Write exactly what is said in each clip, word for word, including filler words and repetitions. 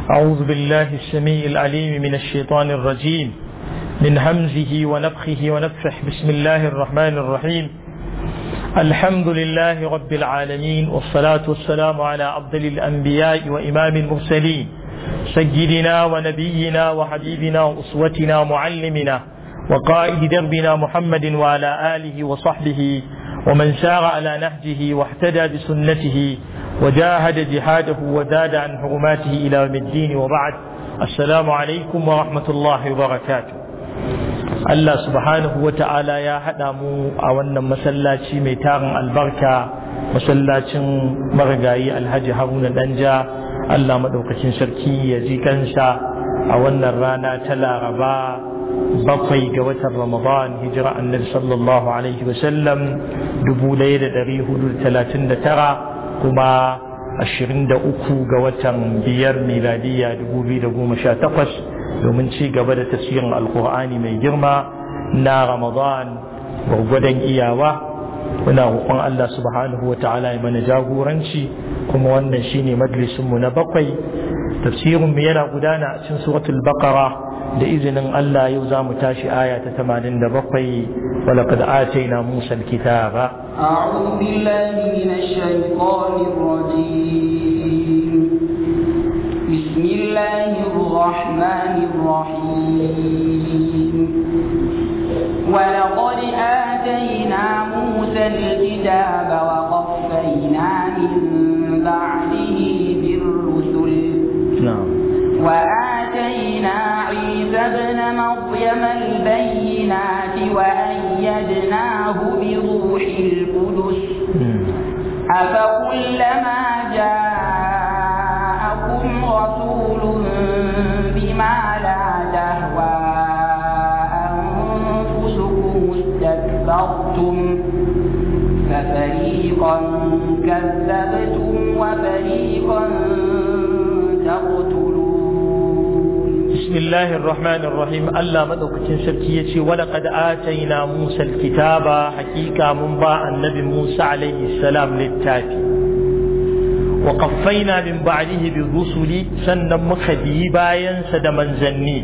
أعوذ بالله السميع العليم من الشيطان الرجيم من همزه ونفخه ونفخه. بسم الله الرحمن الرحيم. الحمد لله رب العالمين، والصلاة والسلام على أفضل الأنبياء وإمام المرسلين سيدنا ونبينا وحبيبنا وأسوتنا ومعلمنا وقائد دربنا محمد وعلى آله وصحبه ومن سار على نهجه واهتدى بسنته وجاهد جهاده وزاد عن حرماته إلى يوم الدين، وبعد. السلام عليكم ورحمة الله وبركاته. Allah subhanahu wa ta'ala ya haɗa mu a wannan masallaci mai tarin albarka, masallacin marigayi Alhaji Haruna Danja. Allah maɗaukacin sarki ya ji kansa a wannan rana ta Laraba bakwai ga watan Ramadan, hijira annabi sallallahu alaihi wa sallam dubu ɗaya da ɗari hudu da talatin da tara, kuma ashirin da uku ga watan biyar miladiyya dubu biyu da goma sha takwas, domin ci gaba da tafsirin alkur'ani mai girma na Ramadan gwargwadon iyawa. muna roƙon Allah subhanahu wa ta'ala ya mana jagoranci, kuma wannan shine majalisin mu na bakwai. Tafsirin mu yana gudana a cikin suratul baqara, da izinin Allah yau za mu tashi aya ta tamanin da bakwai. ولقد آتينا موسى الكتاب. أعوذ بالله من الشيطان الرجيم. بسم الله الرحمن الرحيم. ولقد آتينا موسى الكتاب وقفينا من بعده بالرسل. نعم. وآتينا عيسى ابن مريم البينات وأيدناه بروح القدس. أفكلما جاءكم رسول بما لا تهوى أنفسكم استكبرتم ففريقا كذبتم وفريقا تقتلون. بسم الله الرحمن الرحيم. الله مدوكتين سبكية. ولقد آتينا موسى الكتاب، حقيقة من باع النبي موسى عليه السلام للتافي، وقفينا من بعده بالرسل، سنة مخدي باين سد منزني،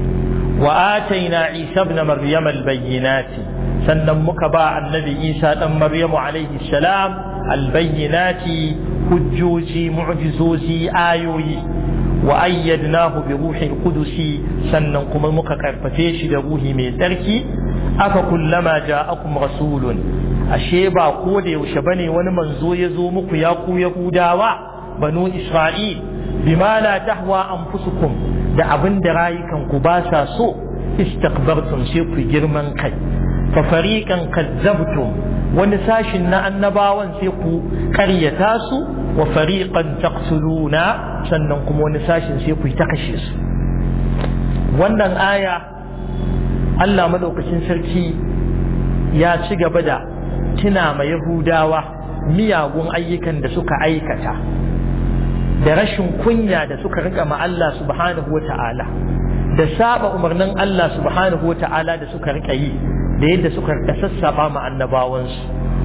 وآتينا عيسى ابن مريم البينات، سنة مكباع النبي عيسى ابن مريم عليه السلام البينات، حجوجي معجزوزي آيوي، وأيدناه بروح القدس، سننكم المكرفتيش لروحي من تركي. أفكلما جاءكم رسول، أشيبا قولي وشبني ونمنزو يزومك ياقو يهوداوا بنو إسرائيل بما لا تهوى أنفسكم، da abin da rayukanku ba sa so, istakbartum sai ku girman kai. fa fariqan kazzabtum, wani sashin na annabawan sai ku karyata su, wa fariqan taqtuluna, sannan kuma wani sashin sai ku ta kashe su. Wannan aya Allah madaukakin sarki ya ci gaba da tuna ma Yahudawa miyagun ayyukan da suka aikata, da rashin kunya da suka rika ma Allah subhanahu wa ta'ala, da saba umarnin Allah subhanahu wa ta'ala da suka rika yi, da yadda suka rika sassaba ma annabawansu.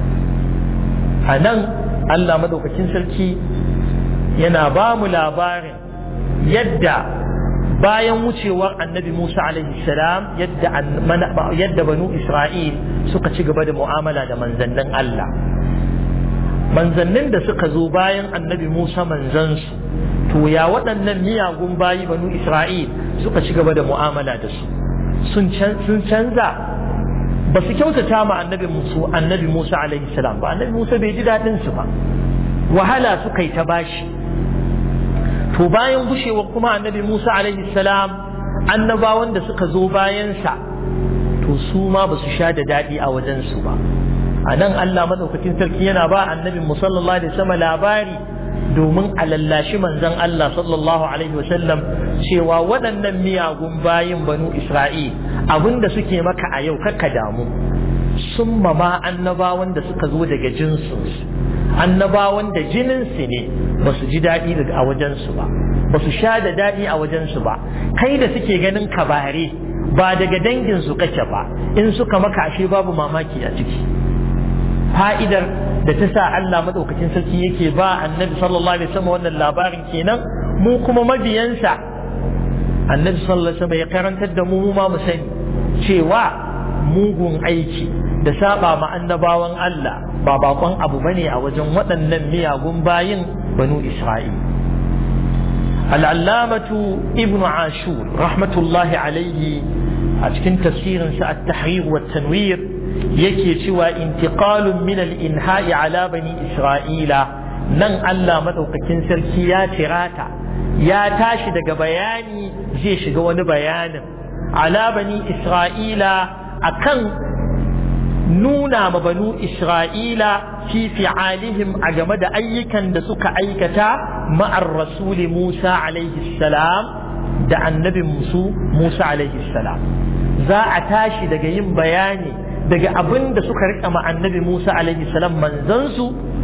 A nan Allah madaukakin sarki yana ba mu labarin yadda bayan wucewar annabi Musa alaihi salam, yadda yadda banu Isra'il suka ci gaba da mu'amala da manzannin Allah. Manzannin da suka zo bayan annabi Musa manzansu, to ya waɗannan miyagun bayi banu Isra'il suka ci gaba da mu'amala da su. Sun canza, ba su kyautata ma annabi Musa annabi Musa alaihi salam ba. Annabi Musa bai ji daɗin su ba, wahala suka yi ta bashi. To bayan gushewar kuma annabi Musa alaihi salam, annabawan da suka zo bayansa, to su ma ba su sha da daɗi a wajensu ba. A nan Allah madaukakin sarki yana ba annabi Musa sallallahu alaihi wasallam labari domin a lallashi manzon Allah sallallahu alaihi wasallam cewa waɗannan miyagun bayin banu Isra'il abinda suke maka a yau kakka damu, sun ma annabawan da suka zo daga jinsinsu, annabawan da jininsu ne, ba su ji daɗi a wajensu ba, ba su sha da daɗi a wajensu ba. Kai da suke ganin ka bare, ba daga danginsu kake ba, in suka maka ashe babu mamaki a ciki. Fa'idar da ta sa Allah madaukakin sarki yake ba annabi sallallahu alaihi wasallam wannan labarin kenan, mu kuma mabiyansa annabi sallallahu alaihi wasallam ya karantar da mu mu ma mu sani cewa mugun aiki da saba ma annabawan Allah ba bakon abu bane a wajen waɗannan miyagun bayin banu Isra'il. Al-Allamatu Ibn Ashur rahmatullahi alaihi a cikin tafsirin sa At-Tahrir wa Tanwir yake cewa intiqalun min al-inha'i ala bani Isra'ila, nan Allah madaukakin sarki ya tirata ya tashi daga bayani zai shiga wani bayanin ala bani Isra'ila akan nuna ma banu Isra'ila fi fi'alihim a game da ayyukan da suka aikata ma'ar rasuli Musa alaihi salam da annabin musu Musa alaihi salam. Za a tashi daga yin bayani daga abin da suka rika ma annabi Musa alaihi salam manzansu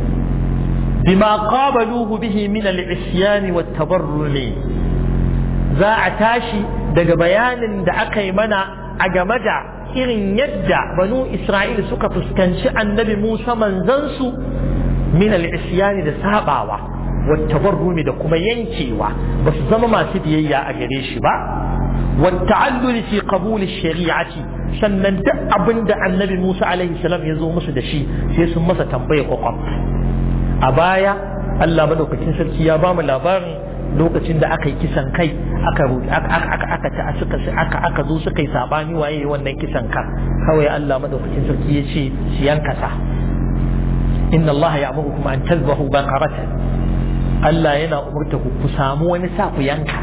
bima qabaluhu bihi min al-isyan wa at-tabarrumi. Za a tashi daga bayanin da aka yi mana a game da irin yadda banu Isra'il suka fuskanci annabi Musa manzansu min al-isyani da sabawa wa tabarrumi da kuma yankewa ba su zama masu biyayya a gare shi ba wa ta'allul fi qabul ash-shari'ati, sannan duk abinda annabi Musa alaihi salam ya zo musu da shi sai sun masa tambaya kwakwam. A baya Allah madaukakin sarki ya ba mu labarin lokacin da aka yi kisan kai aka aka aka aka aka zo suka yi sabani waye wannan kisan kan, kawai Allah madaukakin sarki ya ce su yanka sa. Inna Allah ya'murukum an tadhbahu baqaratan, Allah yana umurta ku ku samu wani sa ku yanka.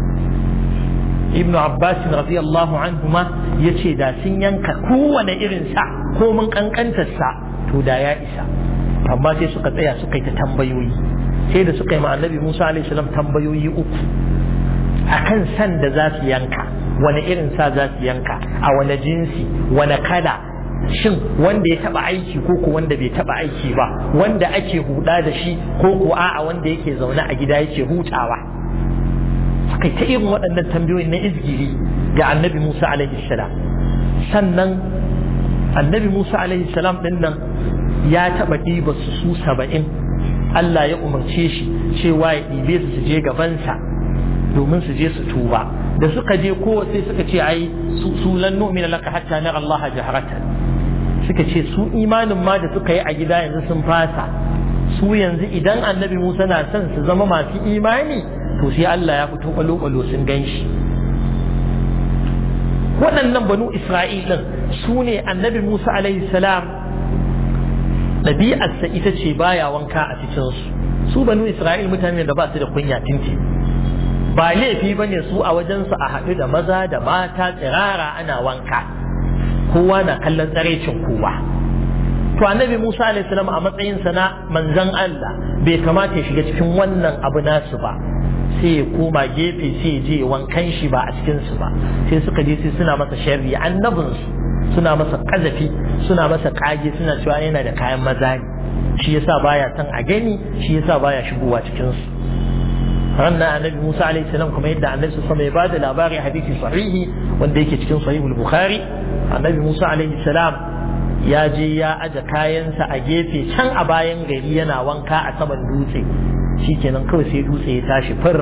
Ibn Abbas radiyallahu anhuma yace da sun yanka kowane irin sa ko mun kankantar sa to da ya isa, amma sai suka tsaya suka yi ta tambayoyi, sai da suka yi ma annabi Musa alaihi salam tambayoyi uku akan san da za su yanka, wani irin sa za su yanka, a wani jinsi, wani kala, shin wanda ya taba aiki ko ko wanda bai taba aiki ba, wanda ake huda da shi ko ko a'a wanda yake zaune a gida yake hutawa. Suka yi ta irin waɗannan tambayoyi na izgiri ga annabi Musa alaihi salam. Sannan annabi Musa alaihi salam din nan ya taba ɗiba su su saba'in, Allah ya umarce shi cewa ya ɗibe su su je gabansa domin su je su tuba. Da suka je ko sai suka ce ai su lan nu'mina laka hatta nara Allah jahratan, suka ce su imanin ma da suka yi a gida yanzu sun fasa, su yanzu idan annabi Musa na son su zama masu imani to sai Allah ya fito kwalo-kwalo sun gan shi. Waɗannan banu Isra'il ɗin su ne annabi Musa alaihi salam ɗabi'arsa ita ce baya wanka a cikinsu. Su banu Isra'il mutane da ba su da kunya tinti, ba laifi ba ne su a wajensu a haɗu da maza da mata tsirara ana wanka, kowa na kallon tsarecin kowa. To annabi Musa alaihi salam a matsayinsa na manzon Allah bai kamata ya shiga cikin wannan abu nasu ba, sai ya koma gefe sai ya je wankan shi ba a cikinsu ba. Sai suka je sai suna masa sharri, annabinsu suna masa kazafi, suna masa kage, suna cewa yana da kayan maza ne, shi yasa baya son a gani, shi yasa baya shigowa cikin su. Ranna annabi Musa alaihi salam kuma yadda annabi sallallahu alaihi wasallam ya bada labari hadisi sahihi wanda yake cikin sahihul Bukhari, annabi Musa alaihi salam ya je ya aje kayansa a gefe can a bayan gari yana wanka a saman dutse, shikenan kawai sai dutse ya tashi fir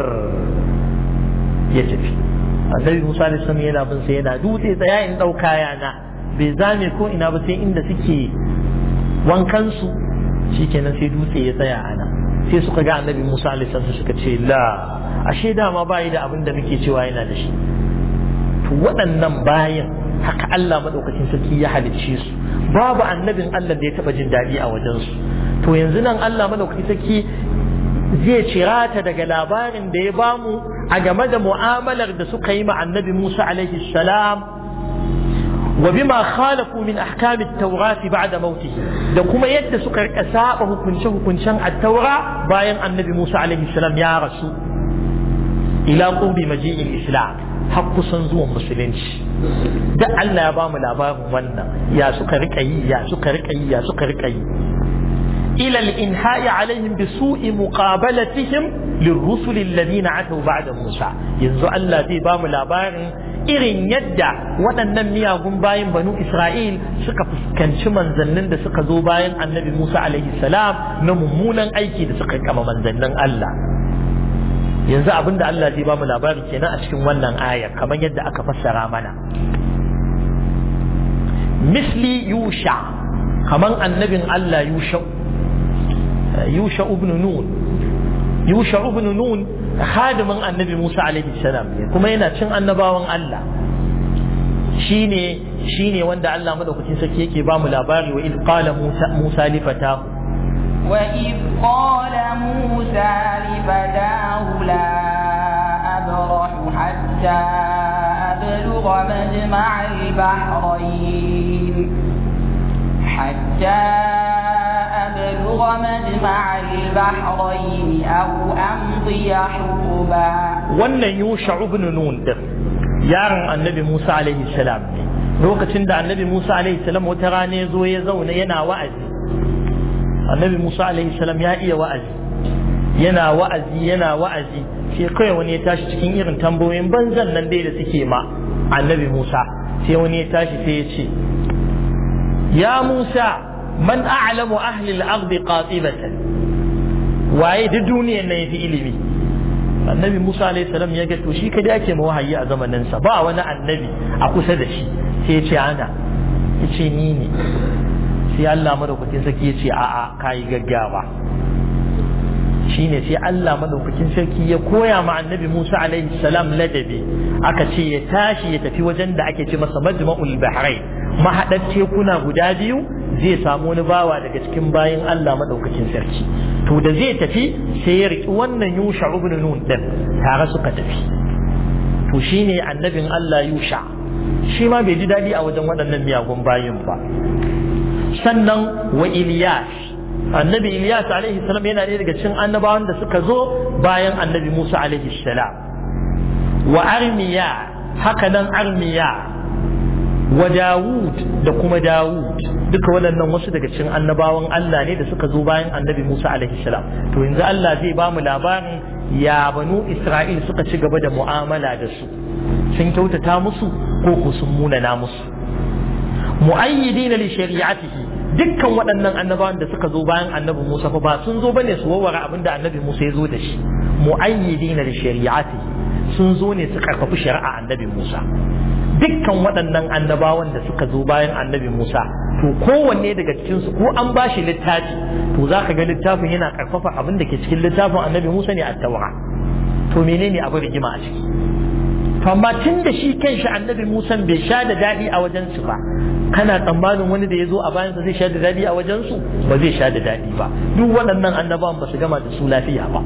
ya tafi. Annabi Musa alaihi salam yana bin sa yana dutse tsaya in dauka yana bai zame ko ina ba sai inda suke wankansu, shikenan sai dutse ya tsaya ana. Sai suka ga annabi Musa alaihi salam suka ce la, ashe dama bayi da abin da muke cewa yana da shi. To waɗannan bayan haka Allah madaukakin sarki ya halicce su, babu annabin Allah da ya taba jin daɗi a wajensu. To yanzu nan Allah madaukakin sarki zai cirata daga labarin da ya bamu a game da mu'amalar da suka yi ma annabi Musa alaihi salam وبما خالفوا من أحكام التوراة بعد موته, da kuma yadda suka rika saba hukunce hukuncen at-taura bayan annabi Musa alaihi salam ya rasu, ila qurbi maji'il islam, har kusan zuwan musulunci. Da Allah ya bamu labarin wannan, ya suka rika yi ya suka rika yi ya suka rika yi ila al-inha'i alaihim bi su'i muqabalatihim lirrusul alladhina ataw ba'da Musa. Yanzu Allah zai bamu labarin irin yadda waɗannan miyagun bayin banu Isra'il suka fuskanci manzannin da suka zo bayan annabi Musa alaihi salam na mummunan aiki da suka kama manzannin Allah. yanzu abinda Allah zai ba mu labari kenan a cikin wannan aya kamar yadda aka fassara mana misli yusha kaman annabin Allah yusha yusha ibn nun yusha ibn nun khadimin annabi Musa alaihi salam kuma yana cin annabawan Allah shine shine wanda Allah madaukakin sarki yake ba mu labari wa id qala Musa Musa li fatahu wa id qala Musa li fatahu la abrahu hatta ablugha majma' al-bahrayn hatta ablugha majma' al-bahrayn aw amdi huquba. wannan Yusha ibn Nun din yaron annabi Musa alaihi salam lokacin da annabi Musa alaihi salam wata rana ya zo ya zauna yana wa'azi annabi Musa alaihi salam ya iya wa'azi yana wa'azi yana wa'azi sai kai wani ya tashi cikin irin tambayoyin banzan nan dai da suke ma annabi Musa sai wani ya tashi sai ya ce ya Musa man a'lamu ahli al-ardi qatibatan waye duk duniyar nan yafi ilimi annabi Musa alaihi salam ya ga to shi kada yake ma wahayi a zamanin sa ba wani annabi a kusa da shi sai ya ce ana yace ni ne sai Allah madaukakin sarki ya ce a'a kai gaggawa shine sai Allah madaukakin sarki ya koya ma annabi Musa alaihi salam ladabi aka ce ya tashi ya tafi wajen da ake ce masa majma'ul bahrain mahadar tekuna guda biyu zai samu wani bawa daga cikin bayin Allah madaukakin sarki to da zai tafi sai ya riki wannan Yusha ibn Nun din tare suka tafi to shine annabin Allah Yusha shi ma bai ji dadi a wajen waɗannan miyagun bayin ba sannan wa Ilyas annabi Ilyas alaihi salam yana ɗaya daga cikin annabawan da suka zo bayan annabi Musa alaihi salam wa Armiya haka nan Armiya wa Dawud da kuma Dawud duka waɗannan wasu daga cikin annabawan Allah ne da suka zo bayan annabi Musa alaihi salam to yanzu Allah zai ba mu labarin ya banu Isra'il suka ci gaba da mu'amala da su sun kyautata musu ko ko sun munana musu mu'ayyidina li shari'atihi dukkan waɗannan annabawan da suka zo bayan annabi Musa fa ba sun zo bane su warware abinda annabi Musa ya zo da shi mu'ayyidina li shari'atihi sun zo ne su karfafi shari'a annabi Musa dukkan waɗannan annabawan da suka zo bayan annabi Musa to kowanne daga cikin su ko an bashi littafi to zaka ga littafin yana karfafa abin da ke cikin littafin annabi Musa ne at-Taura to menene abin rigima a ciki to amma tun da shi kanshi annabi Musa bai sha da dadi a wajen su ba kana tsammanin wani da ya zo a bayansa zai sha da dadi a wajen su ba zai sha da dadi ba duk waɗannan annabawan ba su gama da su lafiya ba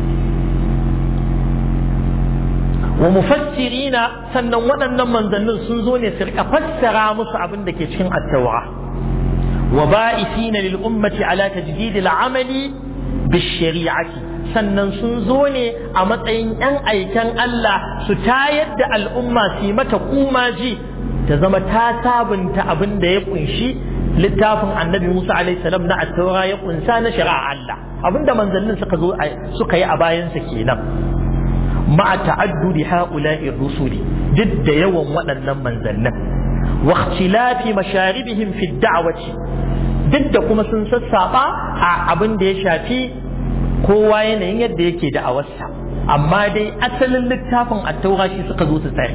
wa mufassirina sannan waɗannan manzannin sun zo ne su rika fassara musu abin da ke cikin at-Taura wa ba'ithina lil ummati ala tajdid al-amali bish-shari'ati sannan sun zo ne a matsayin yan aikan Allah su tayar da al'umma su yi mata kumaji ta zama ta sabunta abin da ya kunshi littafin annabi Musa alaihi salam na at-Taura ya kunsa na shari'a Allah abinda manzannin suka zo suka yi a bayansa kenan ma'a ta'addudi ha'ula'i rusuli duk da yawan waɗannan manzannin wa ikhtilafi masharibihim fi da'wati duk da kuma sun sassaba a abin da ya shafi kowa yanayin yadda yake da'awarsa amma dai asalin littafin at-Taura shi suka zo su tsaya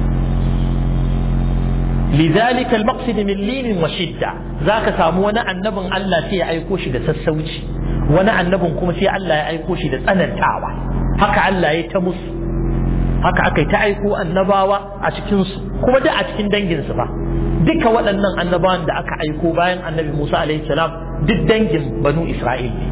lidhalika al-maqsid min lin wa shidda zaka samu wani annabin Allah sai ya aiko shi da sassauci wani annabin kuma sai Allah ya aiko shi da tsanantawa haka Allah ya ta musu haka aka ta aiko annabawa a cikinsu kuma da a cikin danginsu ba duka waɗannan annabawan da aka aiko bayan annabi Musa alaihi salam duk dangin banu Isra'il ne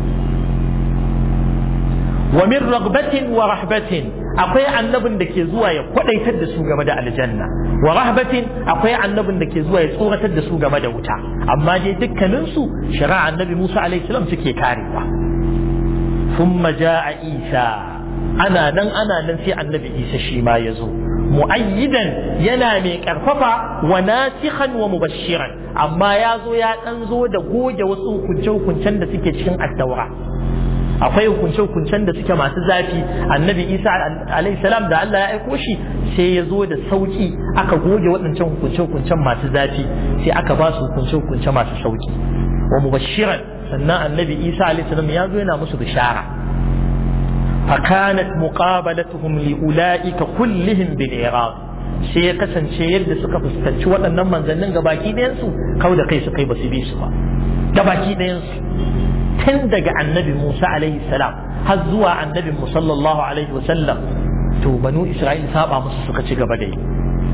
wa min ragbatin wa rahbatin akwai annabin da ke zuwa ya kwadaitar da su game da aljanna wa rahbatin akwai annabin da ke zuwa ya tsoratar da su game da wuta amma dai dukkaninsu shari'a annabi Musa alaihi salam suke karewa ثم جاء عيسى أنا نن أنا ننسي النبي عيسى شيما يزو مؤيدا ينامي كرففا وناسخا ومبشرا أما يازو يا أنزو دقوج وسو كنشو كنشن دا سكي تشن التوراة akwai hukunce-hukuncen da suke masu zafi annabi isa alaihi salam da Allah ya aiko shi sai ya zo da sauki aka goge waɗancan hukunce-hukuncen masu zafi sai aka ba su hukunce-hukunce masu sauki wa mubashiran sannan annabi isa alaihi salam ya zo yana musu bishara فكانت مقابلتهم لأولئك كلهم بالإعراض sai ya kasance yadda suka fuskanci waɗannan manzannin gabaki ɗayansu kau da kai su kai ba su bi su ba gabaki ɗayansu tun daga annabi Musa alaihi salam har zuwa annabin mu sallallahu alaihi wasallam to banu Isra'il saba musu suka ci gaba da yi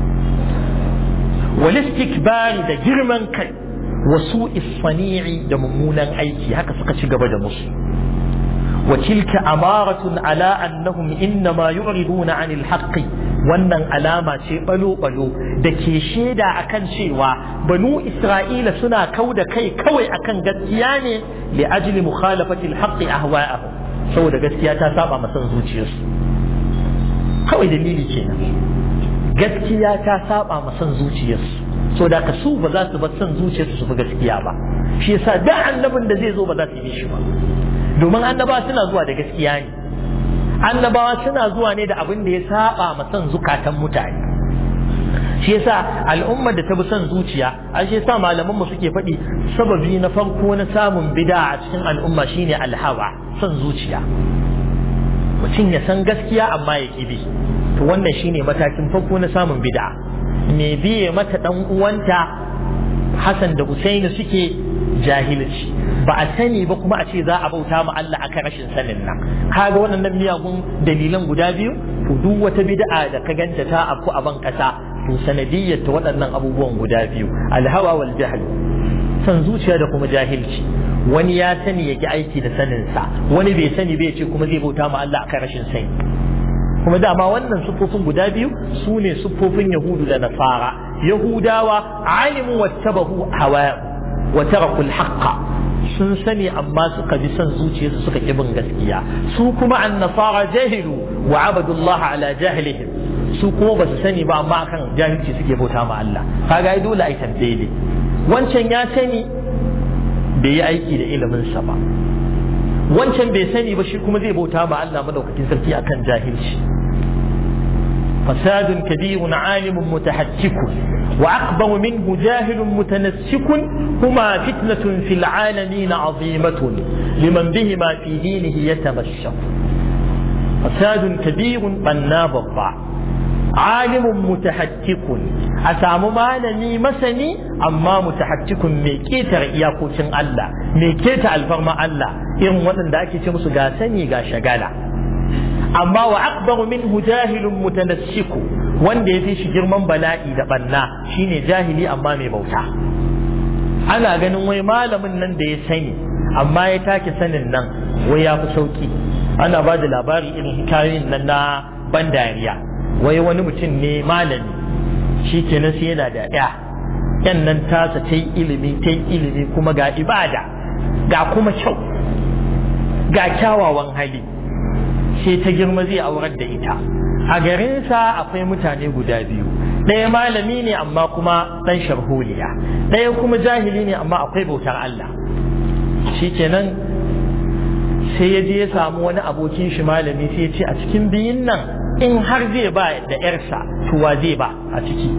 wal istikbari da girman kai wasu isfani'i da mummunan aiki haka suka ci gaba da musu وتلك أمارة على أنهم إنما يعرضون عن الحق wannan alama ce balo-balo da ke shaida akan cewa banu Isra'ila suna kau da kai kawai akan gaskiya ne li ajli mukhalafati al-haqqi ahwa'ahum saboda gaskiya ta saba masan zuciyarsu kawai dalili kenan gaskiya ta saba masan zuciyarsu saboda ka su ba za su bar san zuciyarsu su bi gaskiya ba shi yasa da annabin da zai zo ba za su yi shi ba domin annabawa suna zuwa da gaskiya ne annabawa suna zuwa ne da abin da ya saba ma son zukatan mutane shi yasa al'ummar da ta bi son zuciya a shi yasa malaman mu suke faɗi sababi na farko na samun bid'a a cikin al'umma shine alhawa son zuciya mutum ya san gaskiya amma ya kibi to wannan shine matakin farko na samun bid'a me biye mata dan uwanta Hassan da Husaini suke jahilci ba a sani ba kuma a ce za a bauta ma Allah akan rashin sanin nan kaga waɗannan miyagun dalilan guda biyu to duk wata bid'a da ka ganta ta afku a ban kasa to sanadiyyar ta waɗannan abubuwan guda biyu alhawa wal jahl san zuciya da kuma jahilci wani ya sani yake aiki da sanin sa wani bai sani bai ce kuma zai bauta ma Allah akan rashin sani kuma dama wannan siffofin guda biyu su ne siffofin yahudu da nasara yahudawa alimu wattabahu hawa wa taraku al-haqqa sun sani amma suka bi son zuciyarsu suka ki bin gaskiya su kuma an-nasara jahilu wa abadullaha ala jahilihim su kuma ba su sani ba amma akan jahilci suke bauta ma Allah kaga ai dole ai tambaye wancan ya sani bai yi aiki da ilimin sa ba wancan bai sani ba shi kuma zai bauta ma Allah madaukakin sarki akan jahilci فساد كبير عالم متحجك وأكبر منه جاهل متنسك هما فتنة في العالمين عظيمة لمن بهما في دينه يتمشق فساد كبير بناب الضع عالم متحجك أسام مالني مسني أما متحجك ميكيتر إياكوتين الله ميكيتر الفرما الله إن وطن داكي تمسو غاسني غاشغالا amma wa akbaru minhu jahilun mutanassiku wanda ya fi shi girman bala'i da banna shine jahili amma mai bauta ana ganin wai malamin nan da ya sani amma ya take sanin nan wai ya fi sauki ana ba da labari irin hikayoyin nan na ban dariya wai wani mutum ne malami shi kenan sai yana da ɗaya yan nan tasa ta yi ilimi ta yi ilimi kuma ga ibada ga kuma kyau ga kyawawan hali sai ta girma zai aurar da ita a garinsa akwai mutane guda biyu ɗaya malami ne amma kuma ɗan sharholiya ɗaya kuma jahili ne amma akwai bautar Allah shi kenan sai ya je ya samu wani abokin shi malami sai ya ce a cikin biyun nan in har zai ba da ƴarsa to wa zai ba a ciki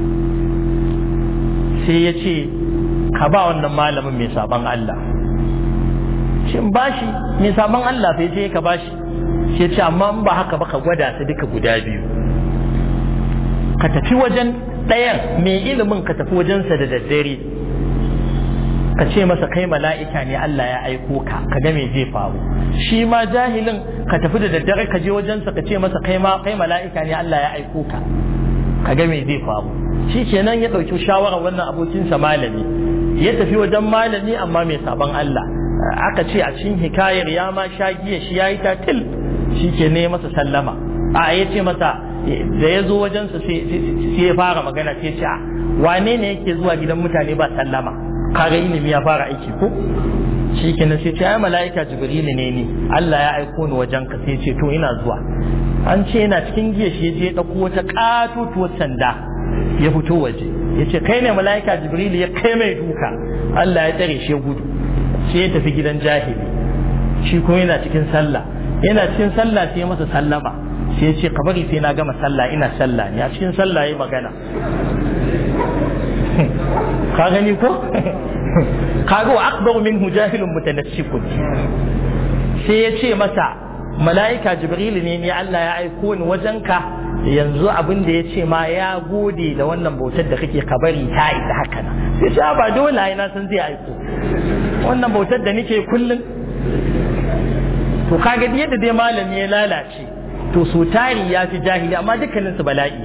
sai ya ce ka ba wannan malamin mai saban Allah shin bashi mai saban Allah sai sai ka bashi sai ce amma in ba haka ba ka gwada su duka guda biyu ka tafi wajen ɗayan mai ilimin ka tafi wajensa da daddare ka ce masa kai mala'ika ne Allah ya aiko ka ka ga me zai faru shi ma jahilin ka tafi da daddare ka je wajensa ka ce masa kai ma kai mala'ika ne Allah ya aiko ka ka ga me zai faru shi kenan ya ɗauki shawarar wannan abokinsa malami ya tafi wajen malami amma mai sabon Allah aka ce a cikin hikayar ya ma sha giya shi yayi tatil shi ke ne masa sallama a ya ce masa da ya zo wajensa sai ya fara magana sai ce a wane ne yake zuwa gidan mutane ba sallama kaga ilimi ya fara aiki ko shi ke nan sai ce ai mala'ika jibrilu ne ni Allah ya aiko ni wajen ka sai ce to ina zuwa an ce yana cikin giya shi ya je ya dauko wata katutuwar sanda ya fito waje ya ce kai ne mala'ika jibrilu ya kai mai duka Allah ya tsare shi ya gudu sai ya tafi gidan jahili shi kuma yana cikin sallah yana cikin sallah sai masa sallama sai ya ce ka bari sai na gama sallah ina sallah ne a cikin sallah yayi magana ka gani ko kaga wa akbaru minhu jahilun mutanassikun sai ya ce masa mala'ika jibril ne ni Allah ya aiko ni wajenka yanzu abin da ya ce ma ya gode da wannan bautar da kake ka bari ta isa haka na sai ce ba dole ai na san zai aiko wannan bautar da nake kullun to kaga yadda dai malami ya lalace to so tari ya fi jahili amma dukkanin su bala'i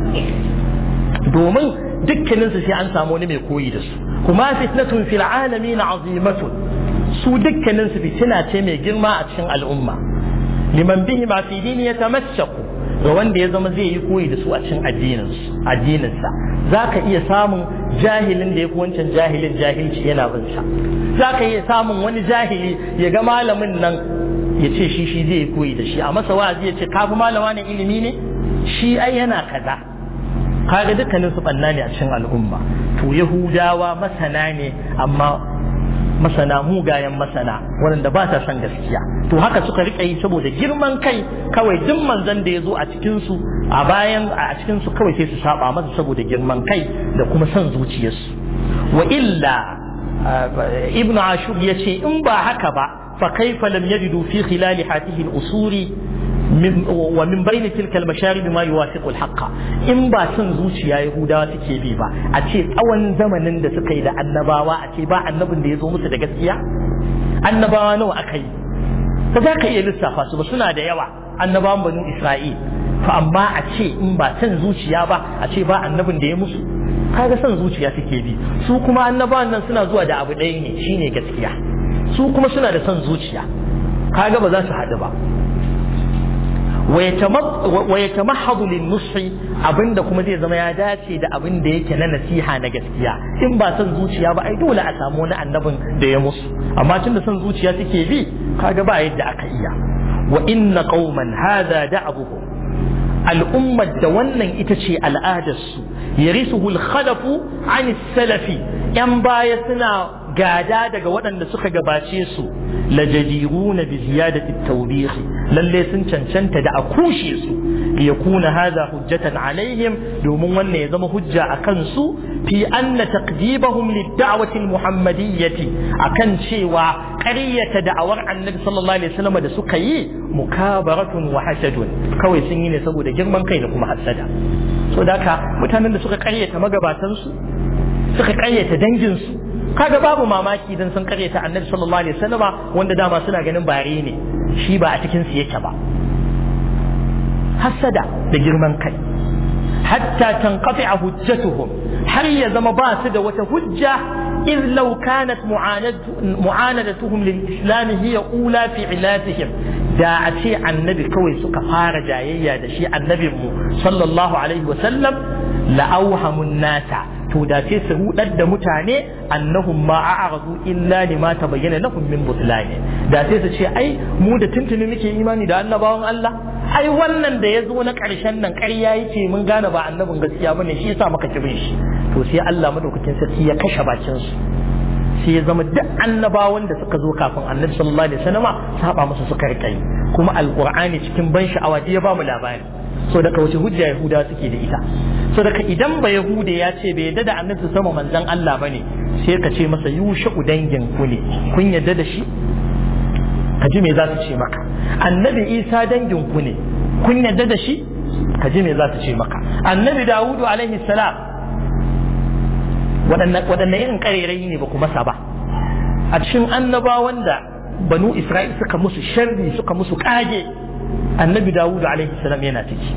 domin dukkanin su sai an samu wani mai koyi da su kuma fitnatun fil alamin azimatun su dukkanin su fitina ce mai girma a cikin al'umma liman bihi ma fi dini yatamassaku ga wanda ya zama zai yi koyi da su a cikin addininsa za ka iya samun jahilin da ya fi wancan jahilin jahilci yana bin sa za ka iya samun wani jahili ya ga malamin nan ya ce shi shi zai yi koyi da shi a masa wa'azi ya ce ka fi malama ne ilimi ne shi ai yana kaza kaga dukkanin su banna ne a cikin al'umma to yahudawa masana ne amma masana mugayen masana waɗanda ba ta son gaskiya to haka suka rika yi saboda girman kai kawai duk manzon da ya zo a cikinsu a bayan a cikinsu kawai sai su saba masa saboda girman kai da kuma son zuciyarsu wa illa ibnu ashur ya ce in ba haka ba fa kaifa lam yajidu fi khilali hatihi al-usuri wa min bayni tilka al-masharib ma yuwafiqu al-haqqa in ba son zuciya yahudawa suke bi ba a ce tsawon zamanin da suka yi da annabawa a ce ba annabin da ya zo musu da gaskiya annabawa nawa aka yi ba za ka iya lissafa su ba suna da yawa annabawan banu isra'il to amma a ce in ba son zuciya ba a ce ba annabin da ya musu kaga son zuciya suke bi su kuma annabawan nan suna zuwa da abu ɗaya ne shine gaskiya su kuma suna da son zuciya kaga ba za su haɗu ba wa yatamahhadu lin-nushi abinda kuma zai zama ya dace da abin da yake na nasiha na gaskiya in ba son zuciya ba ai dole a samu wani annabin da ya musu amma tunda son zuciya suke bi kaga ba yadda aka iya wa inna qauman hadha da'abuhum al'ummar da wannan ita ce al'adarsu yarisuhu al-khalafu 'an as-salafi yan baya suna gada daga waɗanda suka gabace su lajadiruna bi ziyadati at-tawbih lalle sun cancanta da a kushe su yakuna hadha hujjatan alaihim domin wannan ya zama hujja akan su fi anna taqdibahum lid-da'wati al-muhammadiyyati akan cewa ƙaryata da'awar annabi sallallahu alaihi wasallam da suka yi mukabaratun wa hasadun kawai sun yi ne saboda girman kai da kuma hasada so da haka mutanen da suka ƙaryata magabatan su suka ƙaryata dangin su kaga babu mamaki dan sun karyata annabi sallallahu alaihi wasallama wanda dama suna ganin bare ne shi ba a cikin su yake ba hasada da girman kai hatta tanqati'a hujjatuhum har ya zama ba su da wata hujja إذ لو كانت معاندتهم للإسلام هي أولى في علاتهم دا أتي النبي كوي سكفار جاية دا شيء النبي صلى الله عليه وسلم لأوهم الناس to da sai su hudar da mutane annahum ma a'radu illa lima tabayyana lahum min butlani da sai su ce ai mu da tuntuni muke imani da annabawan Allah ai wannan da ya zo na karshen nan ƙarya yake mun gane ba annabin gaskiya bane shi yasa muka kibin shi to sai Allah madaukakin sarki ya kashe bakin su sai ya zama duk annabawan da suka zo kafin annabi sallallahu alaihi wasallama saba musu suka rikai kuma alqur'ani cikin ban sha'awa ya ba mu labari so daga wace hujja yahuda suke da ita so daga idan ba yahude ya ce bai yadda da annabi sama manzon Allah bane sai ka ce masa yushu dangin ku ne kun yadda da shi kaji me za su ce maka annabi Isa dangin ku ne kun yadda da shi kaji me za su ce maka annabi Dawudu alaihi salam wadannan wadannan irin karerai ne ba ku masa ba a cikin annabawan da banu Isra'il suka musu sharri suka musu kage annabi Dawud alaihi salam yana ciki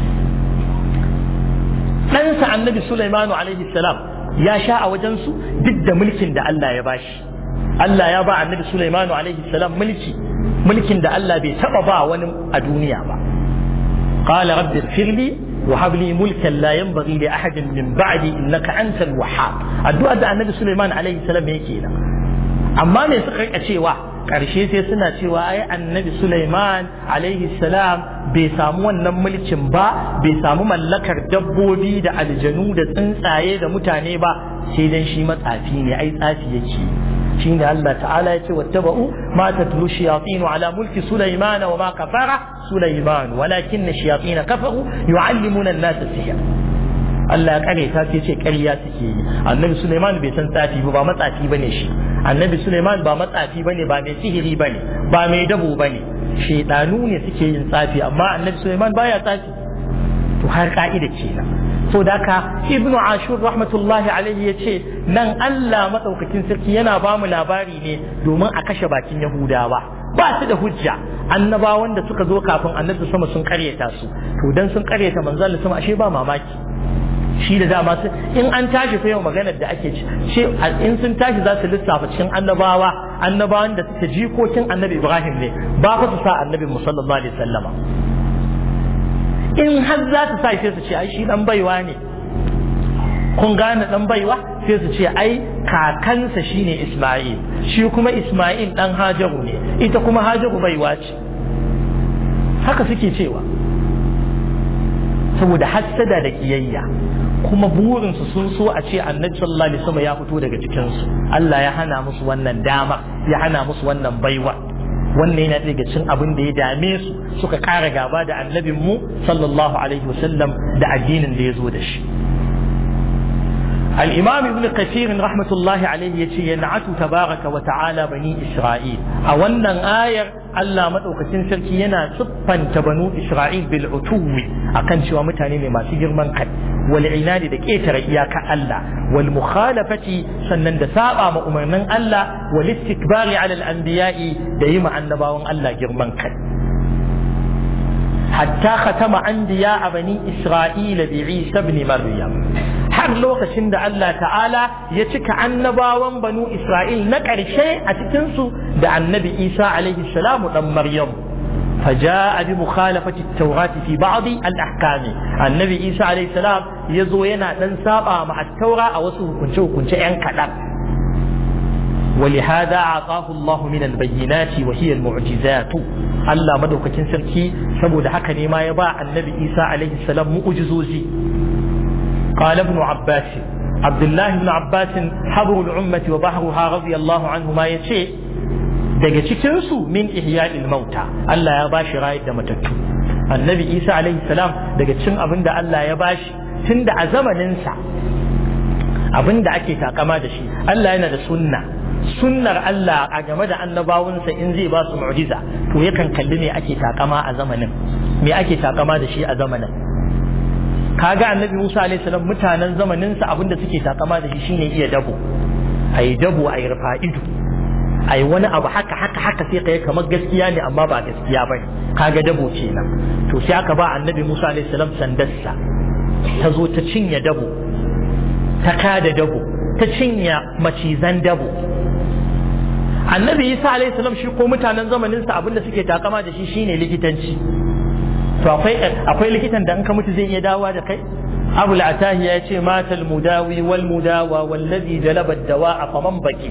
ɗansa annabi Sulaimanu alaihi salam ya sha a wajensu duk da mulkin da Allah ya bashi Allah ya ba annabi Sulaimanu alaihi salam mulki mulkin da Allah bai taba ba wani a duniya ba qala rabbi ighfirli wa hab li mulkan la yanbaghi li ahadin min ba'di innaka antal wahhab addu'a da annabi Sulaiman alaihi salam yake da amma me suka rika cewa ƙarshe sai suna cewa ai annabi Sulaiman alaihi salam bai samu wannan mulkin ba bai samu mallakar dabbobi da aljanu da tsuntsaye da mutane ba sai dan shi matsafi ne ai tsafi yake shine Allah ta'ala ya ce wattaba'u ma tatlu shayatin ala mulki Sulaiman wa ma kafara Sulaiman walakin shayatin kafaru yu'allimuna an-nasa sihr Allah ya kare ta ce ƙarya suke yi annabi Sulaiman bai san tsafi ba ba matsafi bane shi annabi Sulaiman ba matsafi bane ba mai sihiri bane ba mai dabo bane shedanu ne suke yin tsafi amma annabi Sulaiman baya tsafi to har ka'ida kenan so da ka ibnu ashur rahmatullahi alaihi yace nan Allah madaukakin sarki yana ba mu labari ne domin a kashe bakin yahudawa ba su da hujja annabawan da suka zo kafin annabi sama sun karyata su to dan sun karyata manzon Allah sama ashe ba mamaki shi da dama su in an tashi fa yau maganar da ake ce in sun tashi za su lissafa cikin annabawa annabawan da suke jikokin annabi Ibrahim ne ba fa su sa annabi sallallahu alaihi wasallama in har za su sa sai su ce ai shi dan baiwa ne kun gane dan baiwa sai su ce ai kakansa shine Isma'il shi kuma Isma'il dan Hajaru ne ita kuma Hajaru baiwa ce haka suke cewa saboda hassada da kiyayya kuma burinsu sun so a ce annabi sallallahu alaihi wasallam ya fito daga cikinsu Allah ya hana musu wannan dama ya hana musu wannan baiwa wannan yana daga cikin abin da ya dame su suka kara gaba da annabin mu sallallahu alaihi wasallam da addinin da ya zo da shi الإمام ابن كثير رحمة الله عليه يتي ينعت تبارك وتعالى بني إسرائيل أولا آية ألا مدوكسين سركي ينا سبا تبنو إسرائيل بالعتو أكن شوى متانين ما سجر من قد والعناد دك إيتر إياك ألا والمخالفة سنن دسابة مؤمنين ألا والاستكبار على الأنبياء دائما النباون ألا جرمان قد حتى ختم أنبياء بني إسرائيل بعيسى بن مريم har lokacin da Allah ta'ala ya cika annabawan banu Isra'il na ƙarshe a cikinsu da annabi Isa alaihi salamu dan Maryam faja'a bi mukhalafati at-taurati fi ba'd al-ahkam annabi Isa alaihi salam yazo yana dan saba ma at-taura a wasu hukunce hukunce yan kadan ولهذا أعطاه الله من البينات وهي المعجزات الله مدوكتين سركي سبو ده حكا نما يباع النبي إيسى عليه السلام مؤجزوزي قال ابن عباس عبد الله بن عباس حبر الأمة وبحرها رضي الله عنهما يتشي daga cikinsu min ihya'il mauta Allah ya bashi rayar da matattu annabi Isa alaihi salam daga cikin abin da Allah ya bashi tunda a zamaninsa abin da ake takama da shi Allah yana da sunna sunnar Allah a game da annabawunsa in zai ba su mu'jiza to yakan kalli me ake takama a zamanin me ake takama da shi a zamanin kaga annabi Musa alaihi salam mutanen zamanin sa abinda suke takama da shi shine iya dabo ai dabo ai rufa'idu ai wani abu haka haka haka sai kai kamar gaskiya ne amma ba gaskiya bane kaga dabo kenan to sai aka ba annabi Musa alaihi salam sandarsa ta zo ta cinye dabo ta kada dabo ta cinye macizan dabo annabi Isa alaihi salam shi ko mutanen zamanin sa abinda suke takama da shi shine likitanci to akwai akwai likitan da an ka mutu zai iya dawowa da kai Abu al-Atahi ya ce matal mudawi wal mudawa wallazi jalaba ad-dawa'a faman baki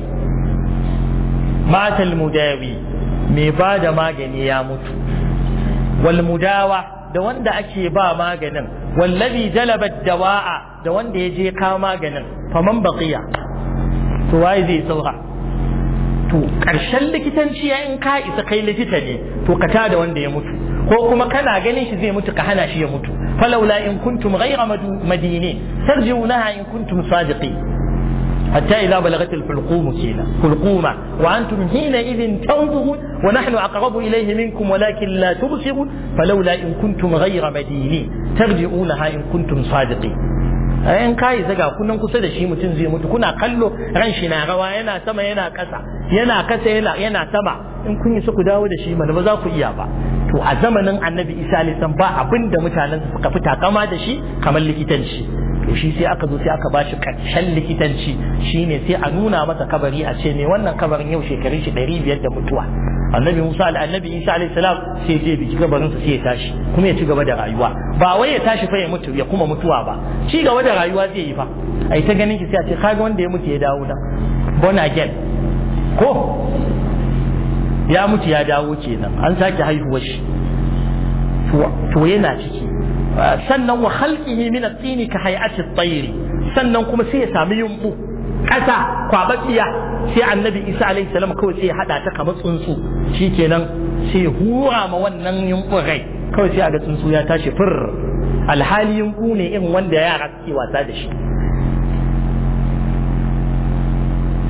matal mudawi me ba da magani ya mutu wal mudawa da wanda ake ba maganin wallazi jalaba ad-dawa'a da wanda ya je kawo maganin faman baqiya to waye zai saura to karshen likitanci ya in ka isa kai likita ne to ka tada wanda ya mutu ko kuma kana ganin shi zai mutu ka hana shi ya mutu falaula in kuntum ghayra madini tarjiunaha in kuntum sadiqin hatta idza balagat al-hulqum kina hulquma wa antum hina idhin tanzurun wa nahnu aqrabu ilayhi minkum walakin la tubsirun falaula in kuntum ghayra madini tarjiunaha in kuntum sadiqin ayan kai zaga kunan kusa da shi mutum zai mutu kuna kallo ran shi na rawa yana sama yana kasa yana kasa yana yana sama in kun yi su ku dawo da shi mana ba za ku iya ba to a zamanin annabi Isa alaihi salam ba abinda mutanen suka fi takama da shi kamar likitanci to shi sai aka zo sai aka bashi karshen likitanci shine sai a nuna masa kabari a ce ne wannan kabarin yau shekarun shi ɗari biyar da mutuwa annabi Musa annabi Isa alaihi salam sai je biki kabarin sa sai ya tashi kuma ya ci gaba da rayuwa ba wai ya tashi fa ya mutu ya kuma mutuwa ba ci gaba da rayuwa zai yi fa ai ta ganin ki sai a ce kaga wanda ya mutu ya dawo da born again ko ya mutu ya dawo kenan an sake haihuwar shi to yana ciki sannan wa khalqihi min at-tin ka hay'ati at-tayr sannan kuma sai ya sami yumbu kasa kwabatsiya sai annabi Isa alaihi salam kawai sai ya hada ta kamar tsuntsu shikenan sai ya hura ma wannan yumbu rai kawai sai aga tsuntsu ya tashi fur alhali yumbu ne irin wanda yara suke wasa da shi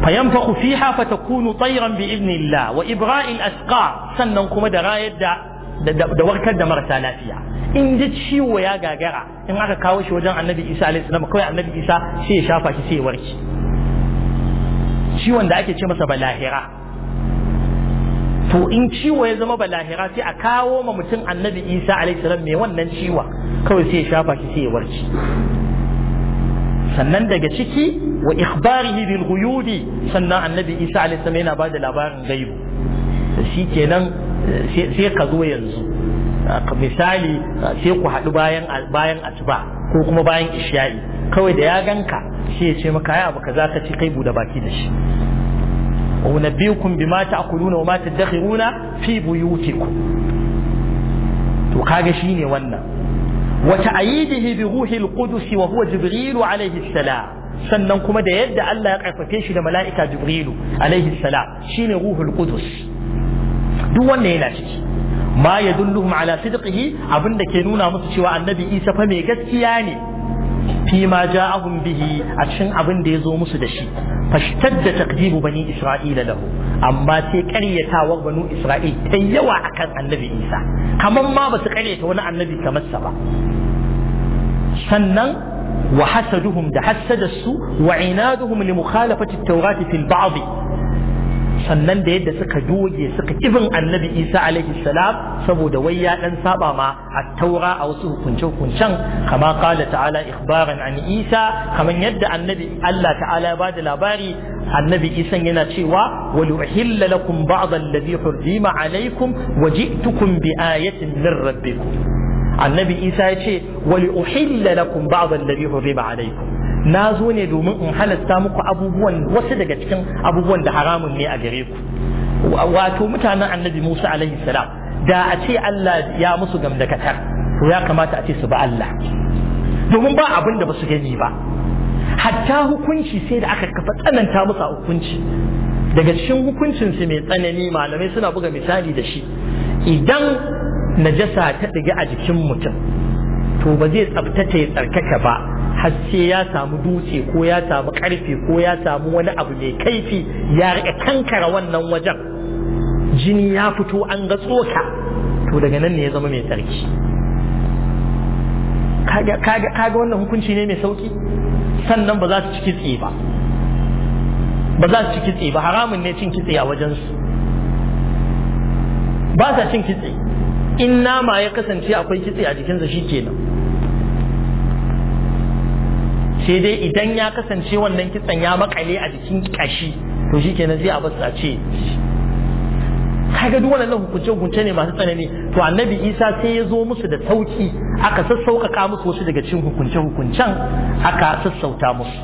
fayanfakhu fiha fatakunu tayran bi idnillah wa ibra'il asqa sannan kuma da rayar da da warkar da marasa lafiya. In ji ciwo ya gagara in aka kawo shi wajen annabi Isa alaihi salam kawai annabi Isa sai ya shafa shi sai ya warke. Ciwon da ake ce masa balahira, to in ciwo ya zama balahira sai a kawo ma mutum annabi Isa alaihi salam mai wannan ciwa kawai sai ya shafa shi sai ya warke. Sannan daga ciki wa ikhbarihi bil ghuyubi, sannan annabi Isa alaihi salam yana bada labarin gaibu. Shi kenan sai ka zo yanzu misali sai ku haɗu bayan bayan asuba ko kuma bayan isha'i, kawai da ya ganka sai ya ce maka ya abu kaza ka ci kai bude baki da shi. wa unabbiukum bima ta'kuluna wa ma tadakhiruna fi buyutikum. to kaga shine wannan. wa ta'yidihi bi ruhil qudus wa huwa jibril alayhi salam, sannan kuma da yadda Allah ya karfafe shi da mala'ika jibrilu alayhi salam shine ruhul qudus. duk wanda yana ciki ma yadulluhum ala sidqihi, abinda ke nuna musu cewa annabi Isa fa mai gaskiya ne fi ma ja'ahum bihi, a cikin abin da yazo musu da shi. fashtadda taqdimu bani isra'ila lahu, amma sai ƙaryatawar banu isra'il ta yawa akan annabi Isa, kaman ma ba su ƙaryata wani annabi kamar sa ba. sannan wa hasaduhum da hasadarsu wa inaduhum li mukhalafati at-taurati fil ba'd, sannan da yadda suka doge suka kibin annabi Isa alaihi salam saboda wai ya dan saba ma at-taura a wasu hukunce-hukuncen, kama qala ta'ala ikhbaran an Isa, kaman yadda annabi Allah ta'ala ya bada labari annabi Isa yana cewa wa lu'hilla lakum ba'd alladhi hurrima alaykum wa ji'tukum bi ayatin min rabbikum. annabi Isa ya ce wa lu'hilla lakum ba'd alladhi hurrima alaykum, na zo ne domin in halasta muku abubuwan wasu daga cikin abubuwan da haramun ne a gare ku. wato mutanen annabi Musa alaihi salam da a ce Allah ya musu gamdakatar to ya kamata a ce su ba Allah, domin ba abin da ba su gani ba. hatta hukunci sai da aka kafa tsananta musu a hukunci. daga cikin hukuncin su mai tsanani malamai suna buga misali da shi, idan najasa ta ɗiga a jikin mutum to ba zai tsabtace ya tsarkaka ba har sai ya samu dutse ko ya samu karfe ko ya samu wani abu mai kaifi ya rika kankara wannan wajen, jini ya fito an ga tsoka, to daga nan ne ya zama mai tsarki. kaga kaga kaga wannan hukunci ne mai sauki. sannan ba za su ci kitse ba ba za su ci kitse ba haramun ne cin kitse a wajen su, ba sa cin kitse. in nama ya kasance akwai kitse a jikinsa shikenan, sai dai idan ya kasance wannan kitsen ya makale a jikin kashi to shikenan sai a basu a ce. kaga duk wannan hukunce hukunce ne masu tsanani, to annabi Isa sai ya zo musu da sauki, aka sassauƙaƙa musu wasu daga cikin hukunce hukuncen aka sassauta musu.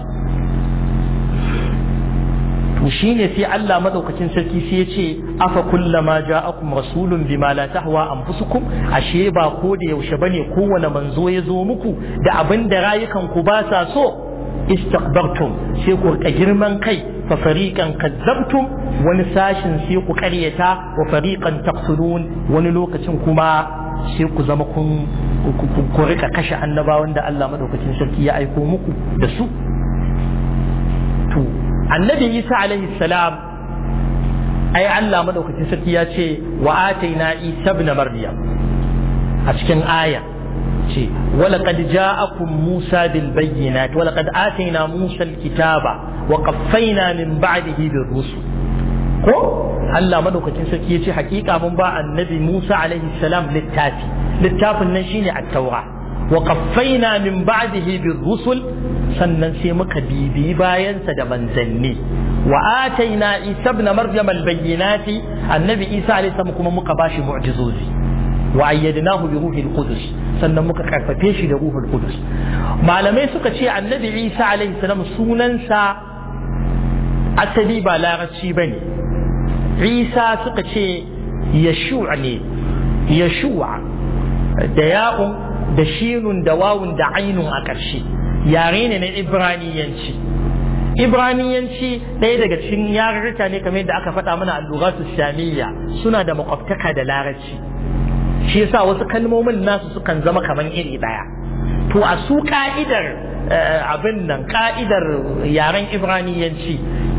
to shine sai Allah madaukakin sarki sai ya ce afa kullama ja'akum rasulun bima la tahwa anfusukum, ashe ba ko da yaushe bane kowane manzo ya zo muku da abin da rayukan ku ba sa so, istakbartum sai ku rika girman kai, fa fariqan kadzabtum wani sashin sai ku karyata, wa fariqan taqtulun wani lokacin kuma sai ku zama kun ku rika kashe annabawan da Allah madaukakin sarki ya aiko muku da su. to annabi Isa alaihi salam ai Allah madaukakin sarki ya ce wa ataina Isa ibn Maryam a cikin aya ce walaqad ja'akum Musa bil bayyinati walaqad ataina Musa al kitaba wa qaffayna min ba'dihi bir rusul. ko Allah madaukakin sarki ya ce hakika mun ba annabi Musa alaihi salam littafi, littafin nan shine at-taura, wa qaffayna min ba'dihi bir rusul, sannan sai muka bibi bayansa da manzanni. wa ataina Isa ibn Maryam al-bayyinati, annabi Isa alayhi salam kuma muka bashi mu'jizozi. wa ayyadnahu bi ruhil qudus, sannan muka karfafe shi da ruhul qudus. malamai suka ce annabi Isa alayhi salam sunansa asali ba larabci bane. Isa suka ce Yashu' ne, Yashu'a da ya'un da shinun da wawun da ainun a ƙarshe, yare ne na Ibraniyanci. Ibraniyanci ɗaya daga cikin yarurruka ne kamar yadda aka faɗa mana al-lughatu shamiyya, suna da makwabtaka da larabci, shi yasa wasu kalmomin nasu sukan zama kaman iri ɗaya. to a su ka'idar abin nan ka'idar yaren Ibraniyanci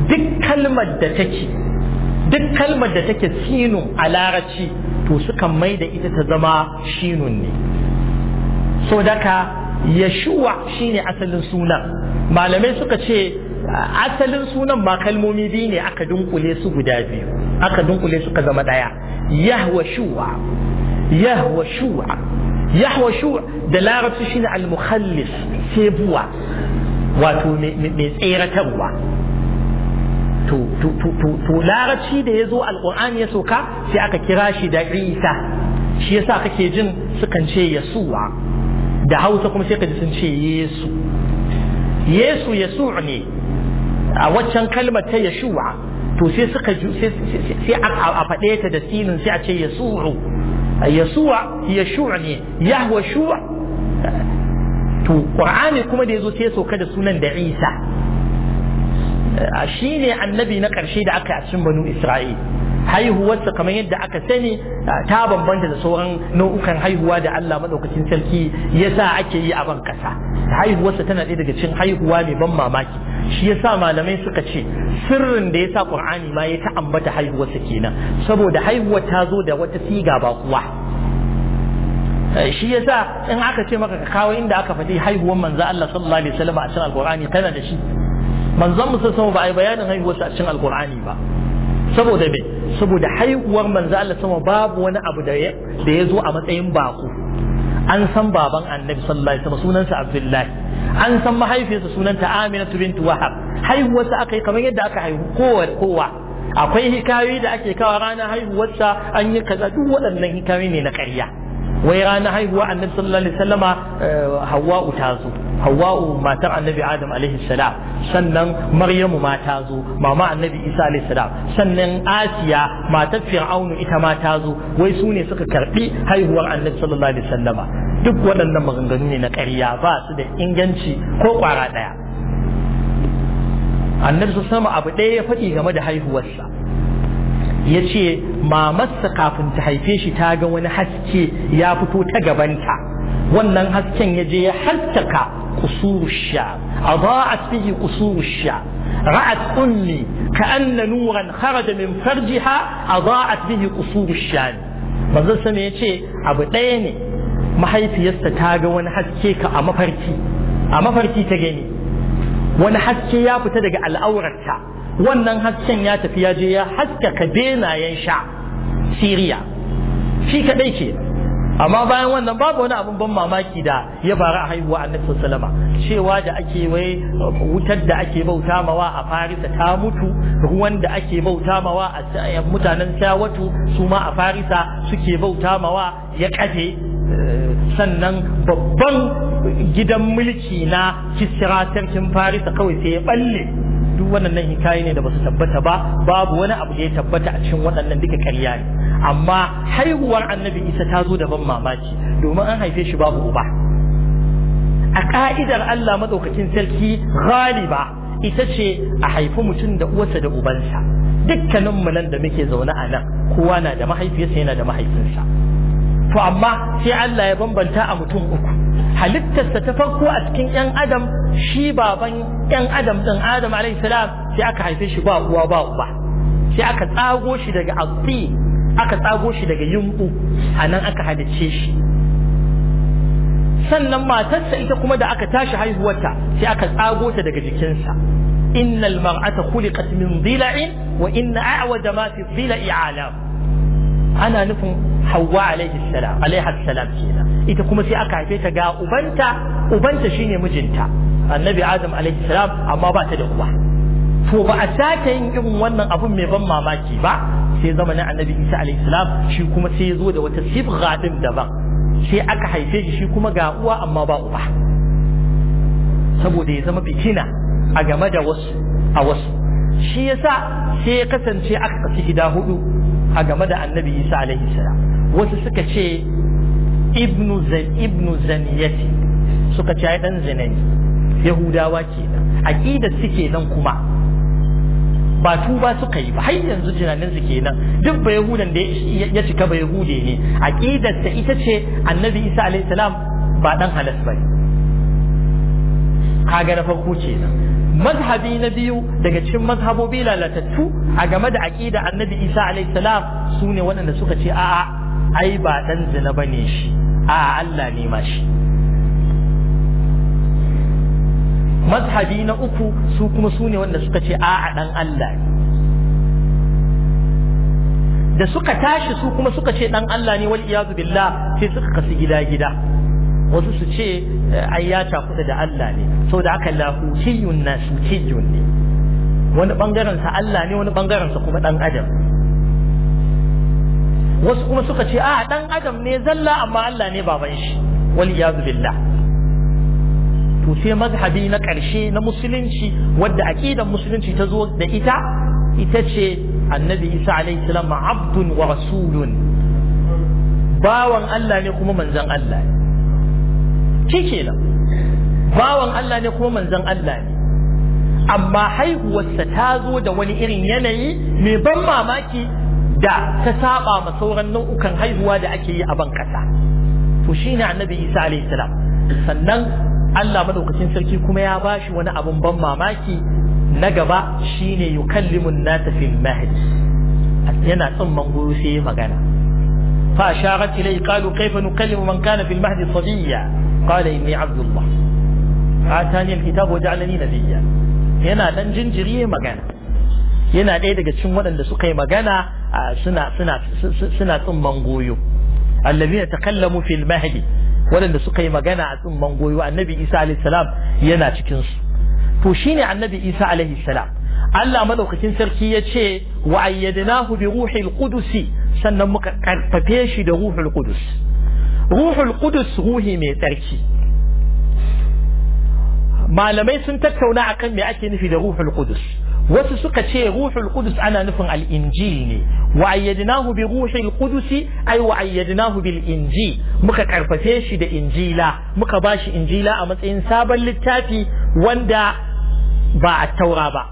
duk kalmar da take duk kalmar da take sinun a larabci to sukan mai da ita ta zama shinun ne. so daka Yeshuwa shine asalin sunan. Malamai suka ce asalin sunan ma kalmomi biyu ne aka dunkule su guda biyu, aka dunkule suka zama daya. Yahwashuwa, Yahwashuwa, Yahwashuwa da larabci shine al-mukhallis, sebuwa, wato mai tseratarwa. To to to to larabci da yazo alqur'ani ya soka sai aka kira shi da Isa. Shi yasa kake jin sukan ce Yasuwa. Da Hausa kuma sai ka ji sun ce Yesu. Yesu Yasu'u ne a waccan kalmar ta Yeshuwa, to sai suka sai a faɗe ta da sinin sai a ce Yasu'u. Yasuwa Yeshu'u ne, Yahwa Shu'a. To Qur'ani kuma da yazo sai soka da sunan da Isa. Shi ne annabi na ƙarshe da aka yi a cikin Banu Isra'il. Haihuwarsa kamar yadda aka sani ta bambanta da sauran nau'ukan haihuwa da Allah madaukakin sarki yasa ake yi a ban kasa. Haihuwarsa tana ɗaya daga cikin haihuwa mai ban mamaki. Shi yasa malamai suka ce sirrin da yasa Qur'ani ma ya ta ambata haihuwarsa kenan, saboda haihuwar ta zo da wata siga ba kuwa. Shi yasa in aka ce maka ka kawo inda aka faɗi haihuwar manzo Allah sallallahu alaihi wasallam a cikin Al-Qur'ani kana da shi. Manzon mu sallallahu ba a yi bayanin haihuwarsa a cikin Al-Qur'ani ba. Saboda me? Saboda haihuwar manzo Allah sama babu wani abu da ya da ya zo a matsayin bako. An san baban Annabi sallallahu alaihi wasallam sunansa Abdullahi, an san mahaifiyarsa sunanta Aminatu bint Wahab. Haihuwarsa aka yi kamar yadda aka haihu kowa kowa. Akwai hikayoyi da ake kawo ranar haihuwarsa an yi kaza, duk waɗannan hikayoyi ne na ƙarya. Wai ranar haihuwa Annabi sallallahu alaihi wasallama Hawwa'u ta zo, Hawwa'u matar Annabi Adam alaihi salam, sannan Maryamu ma ta zo, mama Annabi Isa alaihi salam, sannan Asiya matar Fir'aunu ita ma ta zo. Wai su ne suka karbi haihuwar Annabi sallallahu alaihi wasallama. Duk waɗannan maganganu ne na ƙarya, ba su da inganci ko ƙwara ɗaya. Annabi sallallahu alaihi wasallama abu ɗaya ya faɗi game da haihuwarsa. Ya ce mamarsa kafin ta haife shi ta ga wani haske ya fito ta gabanta, wannan hasken ya je ya haskaka qusuru sha, adaa'at bihi qusuru sha, ra'at ummi ka'anna nuran kharaja min farjiha adaa'at bihi qusuru sha. manzon sa ya ce abu ɗaya ne, mahaifiyarsa ta ga wani haske ka a mafarki a mafarki ta gani wani haske ya fita daga al'aurarta, wannan hasken ya tafi ya je ya haskaka benayen sha Siriya, shi kadai ke. Amma bayan wannan babu wani abun ban mamaki da ya faru a haihuwa Annabi sallallahu alaihi cewa da ake wai wutar da ake bauta mawa a Farisa ta mutu, ruwan da ake bauta mawa a mutanen Shawatu su ma a Farisa suke bauta mawa ya kafe, sannan babban gidan mulki na Kisra sarkin Farisa kawai sai ya balle. Duk waɗannan hikaye ne da basu tabbata ba, babu wani abu da ya tabbata a cikin waɗannan duka ƙarya ne. Amma haihuwar Annabi Isa ta zo da ban mamaki domin an haife shi babu uba. A ka'idar Allah madaukakin sarki galiba ita ce a haifi mutum da uwarsa da ubansa. Dukkanin mu nan da muke zaune a nan kowa na da mahaifiyarsa yana da mahaifinsa. To amma sai Allah ya bambanta a mutum uku. Halittarsa ta farko a cikin ‘yan Adam, shi baban ‘yan Adam ɗin Adam alaihi salam sai aka haife shi ba uwa ba uba, sai aka tsago shi daga azzi, aka tsago shi daga yumɓu, a nan aka halicce shi. Sannan matarsa ita kuma da aka tashi haihuwarta sai aka tsago ta daga jikinsa. Innal mar'ata khuliqat min dhila'in wa inna a'waja ma fi dhila'i 'alam. Ana nufin Hawwa alaihi salam alaiha salam kenan, ita kuma sai aka haife ta ga ubanta, ubanta shine mijinta Annabi Adam alaihi salam, amma ba ta da uwa. To ba a sake yin irin wannan abun mai ban mamaki ba sai zamanin Annabi Isa alaihi salam, shi kuma sai ya zo da wata sibgha din daban, sai aka haife shi shi kuma ga uwa amma ba uba, saboda ya zama fitina a game da wasu a wasu. Shi yasa sai ya kasance aka kasu gida hudu a game da Annabi Isa alaihi salam. Wasu suka ce ibnu zan ibnu zaniyati, suka ce ai dan zinani, Yahudawa kenan. Aqidar suke nan kuma ba tuba suka yi ba, har yanzu tunanin su kenan. Duk ba Yahudan da ya cika ba Yahude ne, aqidar ta ita ce Annabi Isa alaihi salam ba dan halas bane. Kaga na farko kenan. mazhabi na biyu daga cikin mazhabobi lalatattu a game da aqida annabi Isa alaihi salam sune waɗanda suka ce a'a ai ba dan zina bane shi a'a Allah ne ma shi. mazhabi na uku su kuma sune wanda suka ce a'a dan Allah ne. da suka tashi su kuma suka ce dan Allah ne wal iyazu billah sai suka kasu gida gida wasu su ce ai ya takuda da Allah ne saboda haka lahutiyun nasutiyun ne wani bangaren sa Allah ne wani bangaren sa kuma dan adam. wasu kuma suka ce a dan adam ne zalla amma Allah ne baban shi wal iyadu billah. to sai mazhabi na karshe na musulunci wadda aqidar musulunci ta zo da ita ita ce annabi Isa alaihi salam abdun wa rasulun bawan Allah ne kuma manzon Allah ne. kenan bawan Allah ne kuma manzon Allah ne amma haihuwarsa ta zo da wani irin yanayi mai ban mamaki da ta saba ma sauran nau'ukan haihuwa da ake yi a ban kasa. to shine annabi Isa alaihi salam. sannan Allah madaukakin sarki kuma ya bashi wani abun ban mamaki na gaba shine yukallimun nasa fil mahdi yana tsimman guru sai magana fa asharat ilay qalu kayfa nukallimu man kana fil mahdi sabiyya qala inni abdullah atani alkitab wa ja'alani nabiyya. yana dan jinjiri magana yana ɗaya daga cikin waɗanda suka yi magana suna suna suna tsimman goyo allazina takallamu fil mahdi waɗanda suka yi magana a tsimman goyo annabi Isa alaihi salam yana cikin su. to shine annabi Isa alaihi salam Allah madaukakin sarki ya ce wa ayyadnahu bi ruhil qudus sannan muka karfafe shi da ruhul qudus. ruhul qudus ruhi mai tsarki malamai sun tattauna akan me ake nufi da ruhul qudus. wasu suka ce ruhul qudus ana nufin al-injil ne wa ayyadnahu bi ruhil qudus ay wa ayyadnahu bil injil muka karfafe shi da injila muka bashi injila a matsayin sabon littafi wanda ba a taura ba.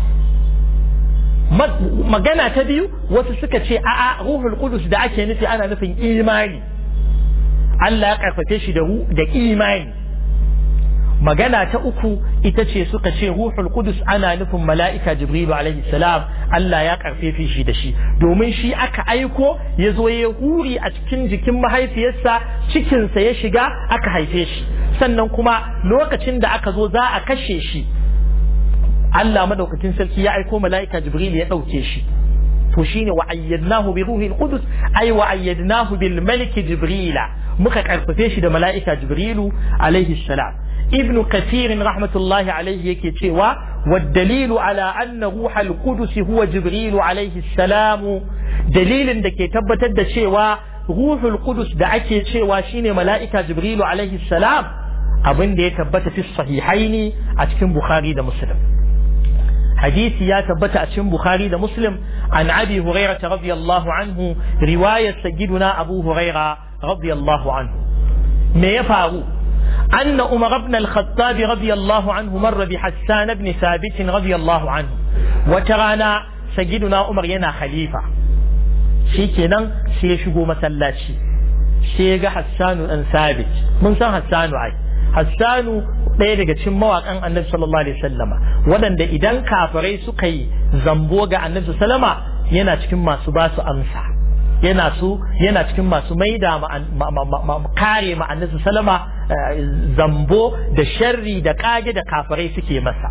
magana ta biyu wasu suka ce a'a ruhul qudus da ake nufi ana nufin imani Allah ya karfafe shi da da imani. magana ta uku ita ce suka ce ruhul qudus ana nufin mala'ika jibrilu alaihi salam Allah ya karfafe shi da shi domin shi aka aiko ya zo ya huri a cikin jikin mahaifiyarsa cikinsa ya shiga aka haife shi sannan kuma lokacin da aka zo za a kashe shi Allah madaukakin sarki ya aiko mala'ika jibril ya dauke shi. to shine wa ayyadnahu bi ruhil qudus ay wa ayyadnahu bil malik jibrila muka karfafe shi da mala'ika jibrilu alaihi salam. ibn kathir rahmatullahi alaihi yake cewa wad dalilu ala anna ruhal qudus huwa jibril alaihi salam dalilin da ke tabbatar da cewa ruhul qudus da ake cewa shine mala'ika jibrilu alaihi salam abin da ya tabbata fi sahihaini a cikin bukhari da muslim. hadisi ya tabbata a cikin bukhari da muslim an abi hurairah radiyallahu anhu riwayat sayyiduna abu hurairah radiyallahu anhu. me ya faru أن عمر بن الخطاب رضي الله عنه مر بحسان بن ثابت رضي الله عنه وترانا سيدنا عمر ينا خليفة شيكنا سيشقو مسلاشي سيغا حسان بن ثابت من سان حسان عي حسان ɗaya daga cikin mawaƙan annabi sallallahu alaihi wasallama waɗanda idan kafirai suka yi zambo ga annabi sallama yana cikin masu ba su amsa yana su yana cikin masu maida kare ma annabi sallama zambo da sharri da kage da kafirai suke masa.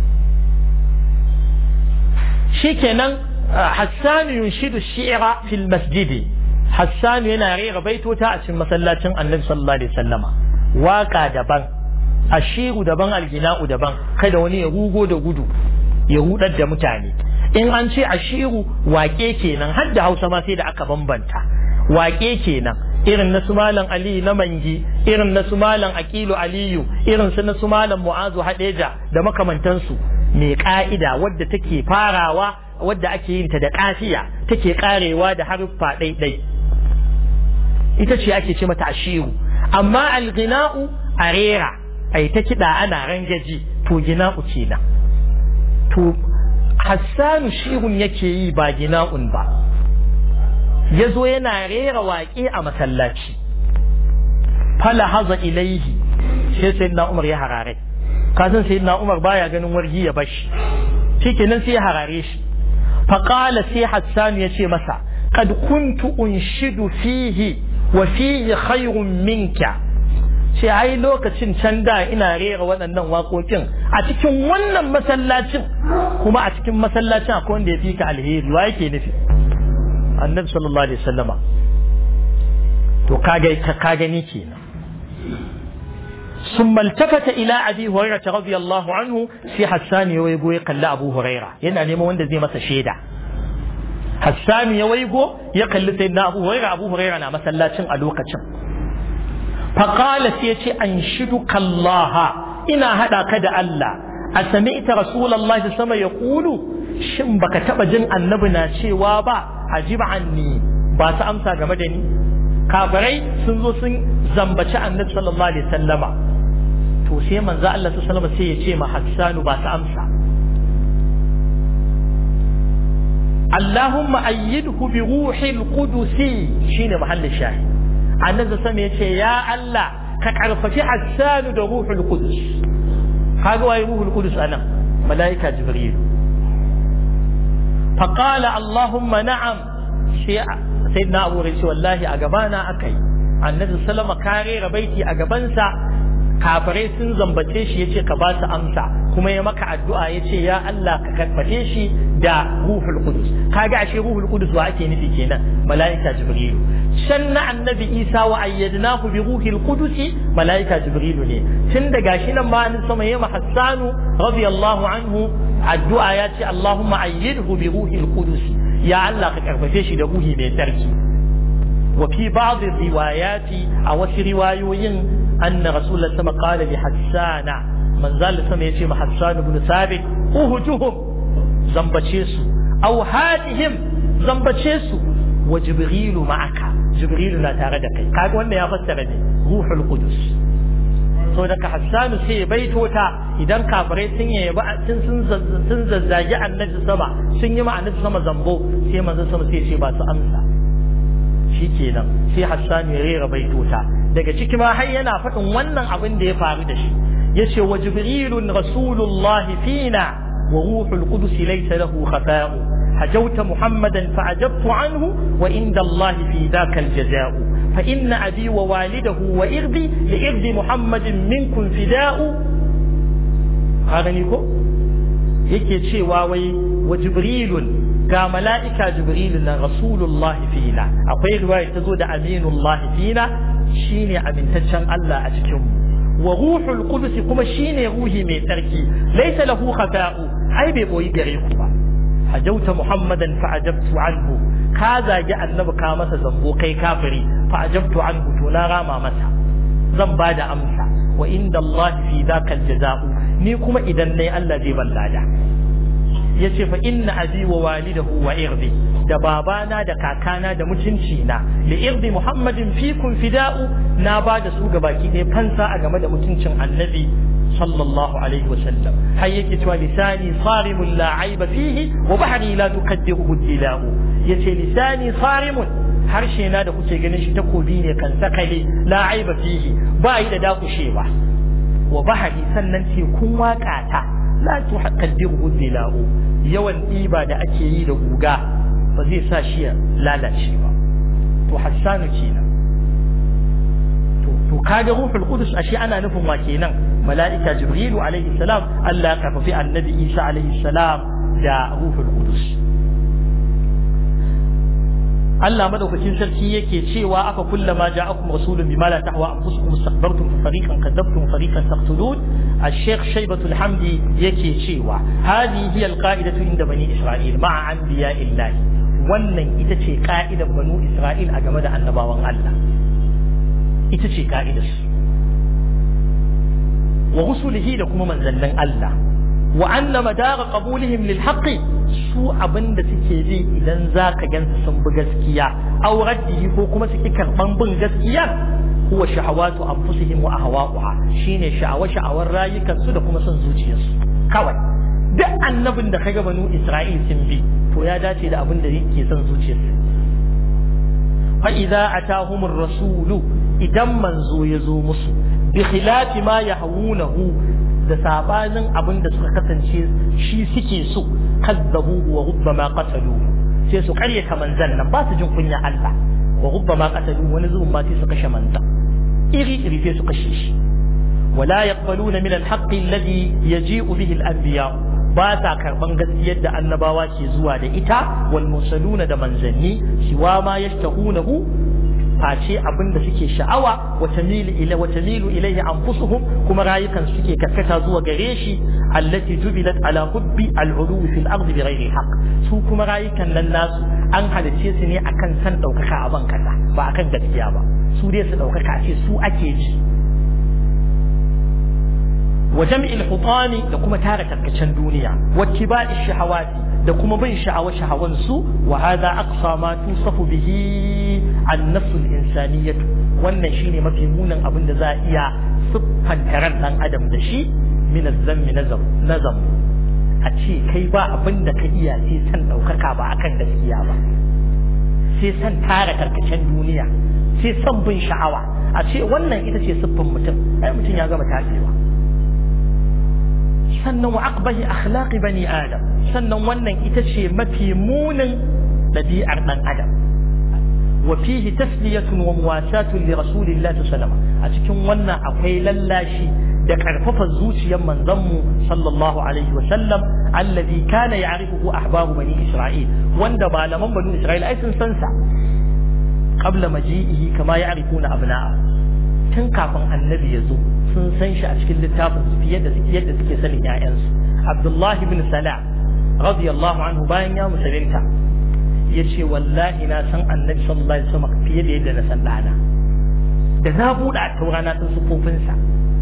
shikenan Hassan yunshidu shi'ra fil masjidi Hassan yana rera baitota a cikin masallacin annabi sallallahu alaihi wasallama waka daban ashiru daban algina'u daban kada wani ya rugo da gudu ya hudar da mutane. in an ce ashiru wake kenan har da Hausa ma sai da aka bambanta wake kenan irin na su malam Ali na Mangi irin na su malam Aqilu Aliyu irin su na su malam Mu'azu Hadeja da makamantansu mai ka'ida wadda take farawa wadda ake yin ta da kafiya take karewa da haruffa ɗaiɗai ita ce ake ce mata ashiru. amma alghina'u arera ai ta kida ana rangaji to gina'u kenan. to Hassanu shirun yake yi ba gina'un ba ya zo yana rera waƙe a masallaci fala haza ilaihi sai sai na Umar ya harare kasan sayyidina Umar baya ganin wargi ya bashi shikenan sai ya harare shi fa qala sai Hassan ya ce masa qad kuntu unshidu fihi wa fihi khayrun minka sai ai lokacin can da ina rera waɗannan waƙoƙin a cikin wannan masallacin kuma a cikin masallacin akwai wanda ya fi ka alheri wa yake nufi annabi sallallahu alaihi wasallama to kaga ka gani kenan ثم التفت إلى أبي هريرة رضي الله عنه في حسان يويقو يقل أبو هريرة يعني نيمو وند زي مسا شيدا حسان يويقو يقل سيدنا أبو هريرة أبو هريرة أنا مثلا لا تشن ألوكا تشن فقال سيتي أنشدك الله إنا هذا كد الله أسمعت رسول الله صلى الله عليه وسلم يقول شنبك تبجن النبنا شي وابا أجيب عني باس أمسا جمدني كافري سنزو سن زنبش النبي صلى الله عليه وسلم to sai manzo Allah sallallahu alaihi wasallam sai ya ce ma Hassanu ba ta amsa Allahumma ayyidhu bi ruhil qudus shine mahallin shahi annabi sallallahu ya ce ya Allah ka karfafi Hassanu da ruhul qudus kaga wai ruhul qudus anan malaika jibril fa qala Allahumma na'am sai sayyidina Abu Hurairah wallahi a gabana akai annabi sallallahu alaihi wasallam kare rabaiti a gabansa kafirai sun zambace shi yace ka ba su amsa kuma ya maka addu'a yace ya Allah ka karfafe shi da ruhul qudus kaga ashe ruhul qudus wa ake nufi kenan malaika jibril shanna annabi isa wa ayyadnahu bi ruhil qudus malaika jibril ne tun da gashi nan ma an sama yayi Hassanu radiyallahu anhu addu'a yace Allahumma ayyidhu bi ruhil qudus ya Allah ka karfafe shi da ruhi mai tsarki wa fi ba'd riwayati a wasu riwayoyin أن رسول الله صلى الله عليه وسلم قال لحسان من زال سمع يشيم حسان بن ثابت أهجهم زنبتشيسو أو هاتهم زنبتشيسو وجبريل معك جبريل لا تردك قال وانا يا فتردي روح القدس so daga Hassanu sai bai tota idan kafirai sun yi ba sun sun zazzagi annabi sama sun yi ma annabi sama zambo sai manzo sama sai ce ba su amsa shikenan sai Hassanu ya rera bai tota daga ciki ma har yana faɗin wannan abin da ya faru da shi yace wa jibrilun rasulullah fina wa ruhul qudus laysa lahu khafa'u hajawta muhammadan fa'ajabtu anhu wa inda allah fi dhaka aljaza'u fa inna abi wa walidahu wa irdi li irdi muhammadin minkum fida'u hagani ko yake cewa wai wa jibrilun ga mala'ika jibrilun rasulullah fina akwai riwaya ta zo da aminullah fina shine amintaccen Allah a cikin mu wa ruhul qudus kuma shine ruhi mai tsarki laysa lahu khafa'u ai bai boyi gare ku ba hajauta muhammadan fa ajabtu anhu ka zagi annabi ka masa zambo kai kafiri fa ajabtu anhu to na rama masa zan bada amsa wa inda Allah fi dhaka aljaza'u ni kuma idan nayi Allah zai ballada yace fa inna abi wa walidahu wa irdi da babana da kakana da mutunci na li irdi muhammadin fikum fida'u na ba da su gabaki ɗaya fansa a game da mutuncin annabi sallallahu alaihi wa sallam har yake cewa lisani sarimun la aiba fihi wa bahri la tuqaddiruhu dila'u yace lisani sarimun harshe na da kuke ganin shi takobi ne kan sakale la aiba fihi ba yi da dakushewa wa bahri sannan ce kun waƙata la tuqaddiruhu dila'u yawan ɗiba da ake yi da guga ba zai sa shi ya lalace ba to Hassanu kenan to to kaga ruhul qudus ashe ana nufin wa kenan mala'ika jibrilu alaihi salam Allah ya kafafi annabi Isa alaihi salam da ruhul qudus Allah madaukakin sarki yake cewa aka kullama ja'akum rasulun bima la tahwa anfusukum istakbartum fa fariqan kadzabtum fariqan taqtulun الشيخ شيبة الحمدي يكي شيوا هذه هي القاعدة عند بني إسرائيل مع أنبياء الله wannan ita ce ka'idar banu Isra'il a game da annabawan Allah ita ce ka'idar su wa rusulihi da kuma manzannin Allah wa anna madara qabulihim lil haqqi su abinda suke bi idan zaka gansu sun bi gaskiya aw raddihi ko kuma suke karban bin gaskiya huwa shahawatu anfusihim wa ahwa'uha shine sha'awa sha'awar rayukan su da kuma son zuciyarsu kawai duk annabin da kaga banu Isra'il sun bi to ya dace da abin da yake son zuciyarsu fa idza atahum ar-rasulu idan manzo yazo musu bi khilafi ma yahawunahu da sabanin abin da suka kasance shi suke so kazzabu wa rubbama qatalu sai su karyata manzan nan ba su jin kunya Allah wa rubbama qatalu wani zuwan ma sai su kashe manzan iri iri sai su kashe shi wala yaqbaluna min al-haqqi alladhi yaji'u bihi al-anbiya ba sa karban gaskiyar da annabawa ke zuwa da ita wal mursaluna da manzanni siwa ma yashtahunahu face abinda suke sha'awa wa tamilu ila wa tamilu ilayhi anfusuhum kuma rayukan suke karkata zuwa gare shi allati jubilat ala hubbi al-ulu fil ardi bighairi haqq su kuma rayukan nan nasu an halice su ne akan san daukaka a ban kasa ba akan gaskiya ba su dai su daukaka ce su ake ji wa jam'il hutami da kuma tara tarkacen duniya wa tiba'i shahawati da kuma bin sha'awa shahawan su wa hada aqsa ma tusafu bihi an-nafs al-insaniyah wannan shine mafi munin abin da za a iya siffanta ran dan adam da shi min az-zammi nazam nazam a ce kai ba abin da ka iya sai san daukaka ba akan gaskiya ba sai san tara tarkacen duniya sai san bin sha'awa a ce wannan ita ce siffan mutum ai mutum ya gama tasewa sannan wa aqbahi akhlaqi bani adam sannan wannan ita ce mafi munin dabi'ar dan adam wa fihi tasliyatun wa muwasatun li rasulillahi sallallahu alaihi wasallam a cikin wannan akwai lallashi da karfafa zuciyar manzon mu sallallahu alaihi wasallam alladhi kana ya'rifuhu ahbabu bani isra'il wanda malaman bani isra'il ai sun san sa qabla maji'ihi kama ya'rifuna abna'a tun kafin annabi ya zo sun san shi a cikin littafin su fiye da yadda suke sanin ƴaƴansu Abdullahi ibn Salam radiyallahu anhu bayan ya musulunta yace wallahi na san annabi sallallahu alaihi wasallam fiye da yadda na san dana da na buɗe a taurana sun sufofin sa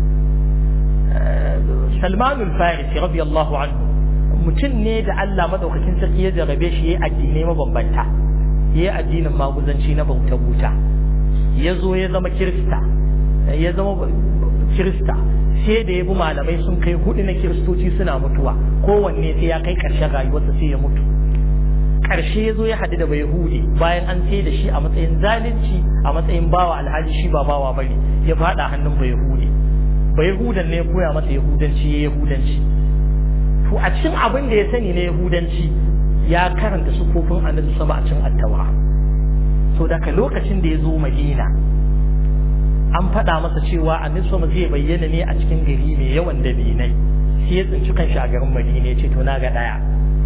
Salman al-Farisi radiyallahu anhu mutum ne da Allah madaukakin sarki ya jarabe shi yayin addinai mabambanta yayin addinin maguzanci na bauta buta ya zo ya zama kirista ya zama kirista sai da ya bi malamai sun kai hudu na kiristoci suna mutuwa kowanne sai ya kai karshen rayuwarsa sai ya mutu karshe ya zo ya haɗu da bai yahudi bayan an sai da shi a matsayin zalunci a matsayin bawa alhali shi ba bawa bane ya faɗa hannun bai yahudi bai yahudan ne ya koya masa yahudanci ya yahudanci to a cikin abin da ya sani na yahudanci ya karanta sufofin annabi sama a cikin attawa so daga lokacin da ya zo madina an faɗa masa cewa annabi sama zai bayyana ne a cikin gari mai yawan dabinai sai ya tsinci kanshi a garin madina ya ce to na ga daya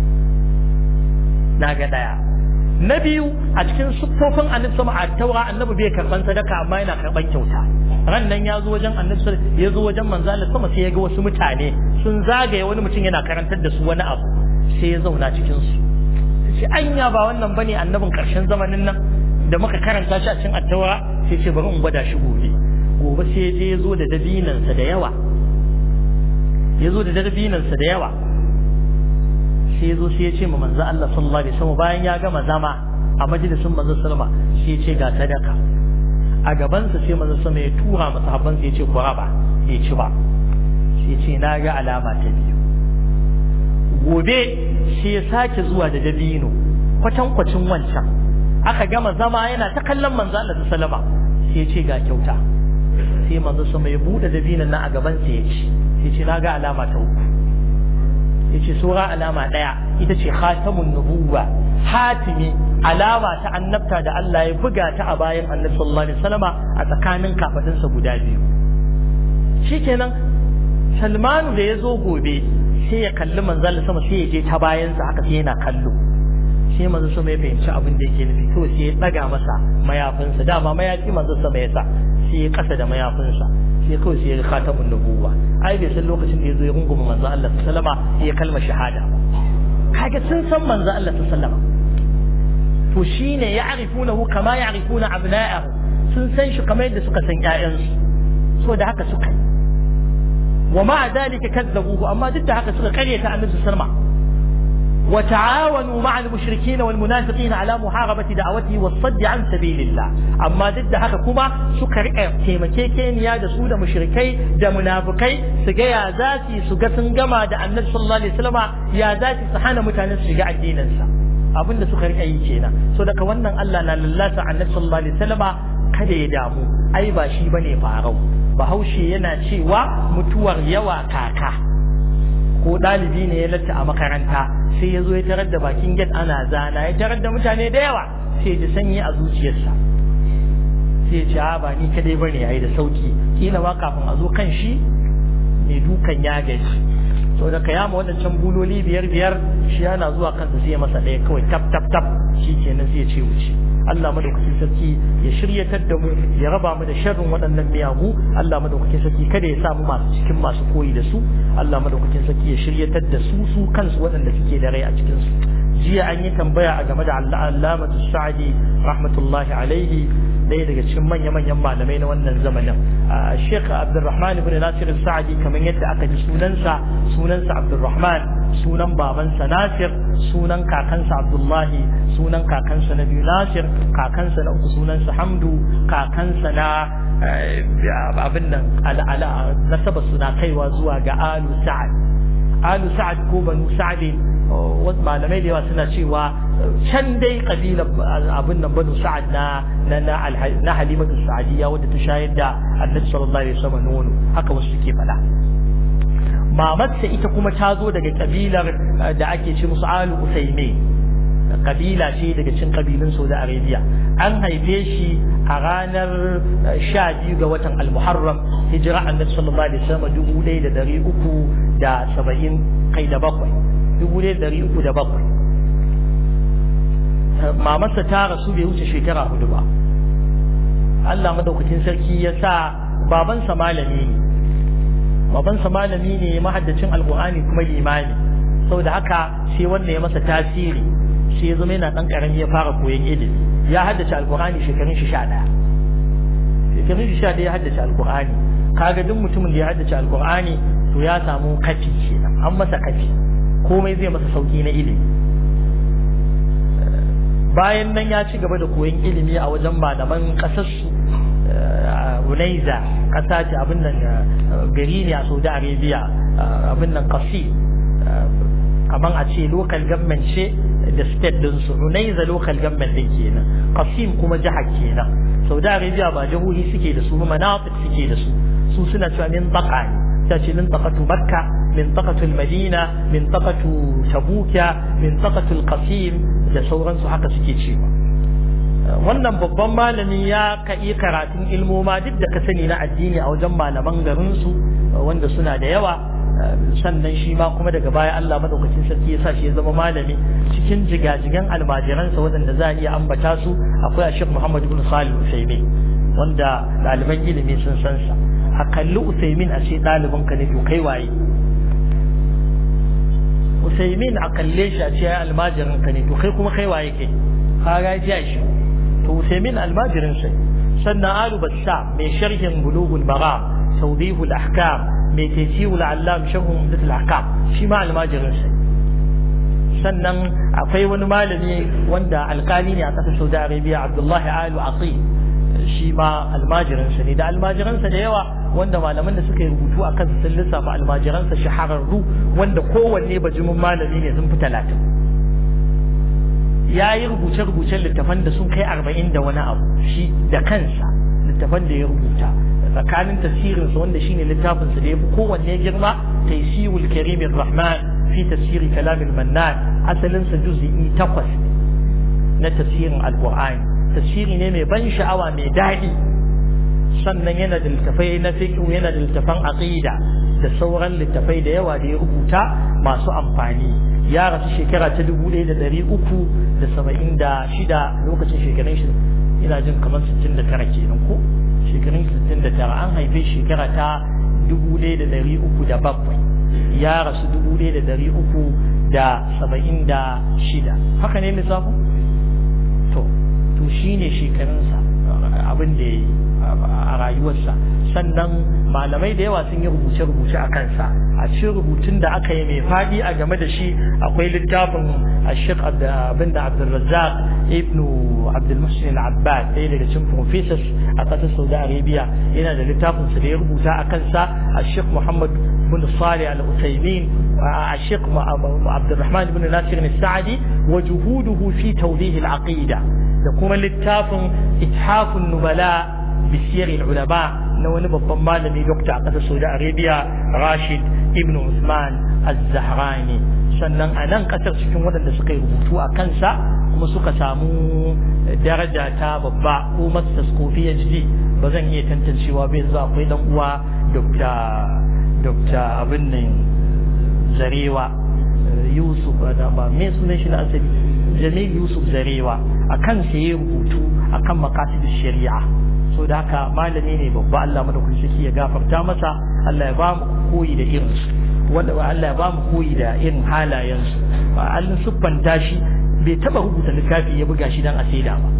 na ga daya na biyu a cikin sufofin annabi sama a taura annabi bai karban sadaka amma yana karban kyauta ran nan ya zo wajen annabi ya zo wajen manzo Allah sama sai ya ga wasu mutane sun zagaye wani mutum yana karantar da su wani abu sai ya zauna cikin su sai anya ba wannan bane annabin karshen zamanin nan da muka karanta shi a cikin attawa sai ce bari in gwada shi gobe gobe sai je ya zo da dabinansa da yawa ya zo da dabinansa da yawa sai ya zo sai ya ce ma manzo Allah sallallahu alaihi wasallam bayan ya gama zama a majalisin manzo sallama sai ya ce ga sadaka a gabansa sai manzo sallama ya tura masa habban sai ya ce ku raba ya ci ba sai ya ce na ga alama ta biyu gobe sai ya sake zuwa da dabino kwatankwacin wancan aka gama zama yana ta kallon manzo Allah sallama sai ya ce ga kyauta sai manzo sama ya bude dabinan nan a gaban sa ya ci sai ce na ga alama ta uku yace sura alama daya ita ce khatamun nubuwa hatimi alama ta annabta da Allah ya buga ta a bayan Annabi sallallahu alaihi wasallama a tsakanin kafadin sa guda biyu shikenan Salmanu da yazo gobe sai ya kalli manzo Allah sama sai ya je ta bayan sa haka sai yana kallo sai manzo sama ya fahimci abin da yake nufi to sai ya daga masa mayafinsa dama mayafi manzo sama ya sa sai ya kasa da mayafinsa sai kawai sai ya khatamun nubuwa ai bai san lokacin da yazo ya runguma manzo Allah sallama ya kalma shahada kaga sun san manzo Allah sallama to shine ya'rifunahu kama ya'rifuna abna'ahu sun san shi kamar yadda suka san ƴaƴansu so da haka suka wa ma dalika kazzabuhu amma duk da haka suka karyata annabi sallama وتعاونوا مع المشركين والمنافقين على محاربة دعوته والصد عن سبيل الله أما ضد هذا كما سكر تيمكيكين يا دسود مشركي دا منافقي سجى يا ذاتي سجى سنجما دا النبي صلى الله عليه وسلم يا ذاتي سحنا متنس سجى الدين انسا أبن سكر أي كينا صدق وانا الله لا لله عن النبي صلى الله عليه وسلم kada ya damu ai ba shi bane farau bahaushe yana cewa mutuwar yawa kaka. Ko ɗalibi ne ya latta a makaranta sai ya zo ya tarar da bakin gate ana zana, ya tarar da mutane da yawa sai ya sanyi a zuciyarsa, sai ya ce a ba ni kadai bane yayi da sauki, kila ma kafin a zo kan shi mai dukan ya gaji, sau da ka yama waɗancan buloli biyar biyar shi yana zuwa kansa sai ya masa ɗaya kawai tap tap tap shi kenan sai ya ce wuce. Allah madaukakin sarki ya shiryatar da mu, ya raba mu da sharrin waɗannan miyagu. Allah madaukakin sarki kada ya sa mu masu cikin masu koyi da su. Allah madaukakin sarki ya shiryatar da su su kansu waɗanda suke da rai a cikin su. Jiya an yi tambaya a game da Allamatu Sa'di rahmatullahi alaihi, ɗaya daga cikin manya-manyan malamai na wannan zamanin. Sheikh Abdulrahman ibn Nasir Sa'di, kamar yadda aka ji sunansa, sunansa Abdulrahman, sunan babansa Nasir, sunan kakansa Abdullahi, sunan kakansa na biyu Nasir, kakansa na uku sunansa Hamdu, kakansa na abin nan al'ala nasaba suna kaiwa zuwa ga Alu Sa'ad. Alu Sa'ad ko Banu Sa'd, malamai da yawa suna cewa can dai kabilar abin nan Banu Sa'ad na na na Halimatu Sa'diyya wadda ta shayar da Annabi sallallahu alaihi wasallam nono, haka wasu suke faɗa. Mamarsa ita kuma ta zo daga kabilar da ake ce musu Alu Usaimi, kabila ce daga cikin kabilun Saudi Arabia. An haife shi a ranar sha biyu ga watan Al-Muharram, hijira Annabi sallallahu alaihi wasallam dubu ɗaya da ɗari uku da saba'in kai da bakwai, dubu ɗaya da ɗari uku da bakwai. Mamarsa ta rasu bai wuce shekara hudu ba. Allah madaukakin sarki ya sa babansa malami ne. Babansa malami ne, mahaddacin Alƙur'ani kuma limami. Saboda haka sai wanda ya masa tasiri, sai ya zama yana ɗan ƙarami ya fara koyon ilimi. Ya haddace Alƙur'ani shekarun shi sha ɗaya. Shekarun shi sha ɗaya ya haddace Alƙur'ani. Kaga duk mutumin da ya haddace Alƙur'ani to ya samu kafi kenan, an masa kafi. Komai zai masa sauki na ilimi. Bayan nan ya ci gaba da koyon ilimi a wajen malaman ƙasarsu. Unaiza ƙasa ce, abin nan gari ne a Saudi Arabia, abin nan Qasim, kamar a ce local government ce da state din su. Unaiza local government din kenan, Qasim kuma jihar kenan. Saudi Arabia ba jihohi suke da su, manatiq suke da su. Su suna cewa min taqa ne, ta ce min taqatu Makka, min taqatu Madina, min taqatu Tabuka, min taqatu Qasim da sauransu, haka suke cewa. Wannan babban malami ya kai karatun ilmoma duk da ka sani na addini a wajen malaman garinsu wanda suna da yawa. Sannan shi ma kuma daga baya Allah madaukakin sarki ya sa shi ya zama malami. Cikin jigajigan almajiransa waɗanda za a iya ambata su akwai Sheikh Muhammad ibn Salih Usaimin, wanda ɗaliban ilimi sun san sa. A kalli Usaimin a ce ɗaliban ka ne, to kai waye? Usaimin a kalle shi a ce ya almajirin ka ne, to kai kuma kai waye kai? Kaga ya shi. To Usaimin almajirin sai. Sannan Alu Bassam mai sharhin Bulughul Maram, Tawdihul Ahkam, mai Taysirul Allam sharhun Umdatul Ahkam, shi ma almajirin sai. Sannan akwai wani malami wanda alkali ne a ƙasar Saudi Arabia, Abdullahi Alu Aqil, shi ma almajirin sa ne. Da almajiransa da yawa wanda malaman da suka yi rubutu a kansa sun lissafa almajiransa shahararru wanda kowanne bajimin malami ne sun fi talatin. Ya yi rubuce-rubucen littafan da sun kai arba'in da wani abu shi da kansa, littafan da ya rubuta tsakanin tafsirinsa wanda shine littafinsa da ya fi kowanne girma, Taysirul Karimir Rahman fi tafsiri Kalamil Mannan, asalinsa juz'i takwas na tafsirin Alƙur'ani. Tafsiri ne mai ban sha'awa, mai daɗi. Sannan yana da littafai na fiqh, yana da littafan aqida da sauran littafai da yawa da ya rubuta masu amfani. Ya rasu shekara ta dubu ɗaya da ɗari uku da saba'in da shida, lokacin shekarun shi ina jin kamar sittin da tara kenan ko shekarun sittin da tara. An haife shekara ta dubu ɗaya da ɗari uku da bakwai, ya rasu dubu ɗaya da ɗari uku da saba'in da shida. Haka ne lissafin? To, to shine shekarunsa, abin da ya yi a rayuwarsa. Sannan malamai da yawa sun yi rubuce-rubuce a kansa. A cikin rubutun da aka yi mai faɗi a game da shi akwai littafin Sheikh abin da Abdulrazzaq ibn Abdul Muhsin al-Abbad, ɗaya daga cikin professors a ƙasar Saudi Arabia, yana da littafin sa da ya rubuta a kansa. Sheikh Muhammad bin Salih al-Usaimin, Sheikh Abdulrahman ibn Nasir al-Sa'di wa juhuduhu fi tawdih al-aqida, da kuma littafin Ithafun Nubala bi siyar al-ulama na wani babban malami dokta a ƙasar Saudi Arabia Rashid ibn Usman az-Zahrani. Sannan a nan ƙasar cikin waɗanda suka yi rubutu a kansa kuma suka samu daraja ta babba ko masters ko PhD ba zan iya tantancewa bai zuwa akwai dan uwa dokta dokta abin nan Zarewa Yusuf da ba me sunan shi na asali Jamil Yusuf Zarewa akan sa ya rubutu akan maqasid shari'a. So da haka malami ne babba, Allah madaukakin sarki ya gafarta masa, Allah ya ba mu koyi da irin su wanda Allah ya ba mu koyi da irin halayen su. Ba Allah siffanta shi bai taba rubuta littafi ya buga shi dan a saida ba,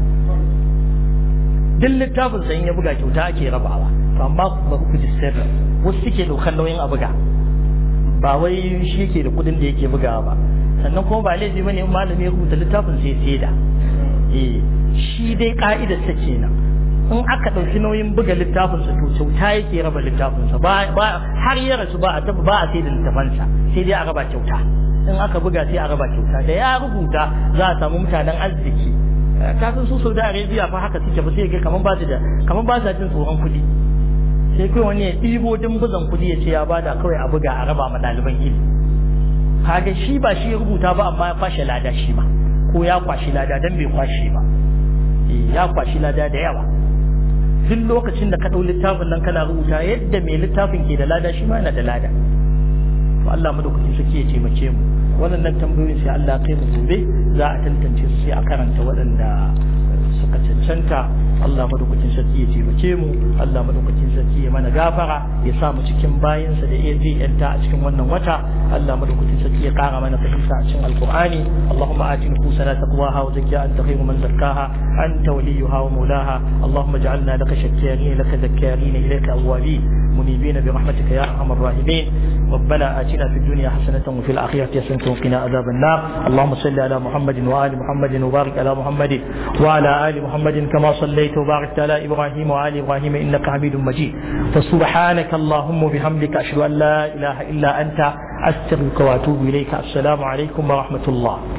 duk littafin sa in ya buga kyauta ake rabawa. To amma ba ku ji sirri wasu suke daukan nauyin a buga, ba wai shi yake da kudin da yake bugawa ba. Sannan kuma ba laifi bane in malami ya rubuta littafin sai saida. Eh shi dai ka'idar sa kenan, in aka dauki nauyin buga littafin sa to kyauta yake raba littafin sa, ba har ya rasu ba a taba ba a sai da littafin sa, sai dai a raba kyauta. In aka buga sai a raba kyauta, da ya rubuta za a samu mutanen arziki. Kafin su Saudi Arabia fa haka suke ba, sai ga kaman ba su da kaman ba su jin tsoron kuɗi, sai kai wani ya ɗibo dimbuzan kuɗi ya ce ya bada kawai a buga a raba ma ɗaliban ilimi. Kaga shi ba shi ya rubuta ba amma ya kwashe lada shi ba, ko ya kwashi lada dan bai kwashe ba, ya kwashi lada da yawa. Duk lokacin da ka ɗau littafin nan kana rubuta yadda mai littafin ke da lada shi ma yana da lada. To Allah madaukakin sarki ya taimake mu. Waɗannan tambayoyin sai Allah kai mu gobe za a tantance su sai a karanta waɗanda suka cancanta. Allah madaukakin sarki ya taimake mu, Allah madaukakin sarki ya mana gafara, ya sa mu cikin bayinsa da ya zai yanta a cikin wannan wata. Allah madaukakin sarki ya kara mana fahimta a cikin Alqur'ani. Allahumma ati nufusana taqwaha wa zakkiha anta khayru man zakkaha anta waliyuha wa mawlaha. Allahumma ij'alna laka shakkirin laka zakkirin ilayka awwabin منيبين برحمتك يا ارحم الراحمين. ربنا آتنا في الدنيا حسنة وفي الآخرة حسنة وقنا عذاب النار. اللهم صل على محمد وآل محمد وبارك على محمد وعلى آل محمد كما صليت وباركت على إبراهيم وآل إبراهيم إنك حميد مجيد. فسبحانك اللهم وبحمدك أشهد أن لا إله إلا أنت أستغفرك وأتوب إليك. السلام عليكم ورحمة الله.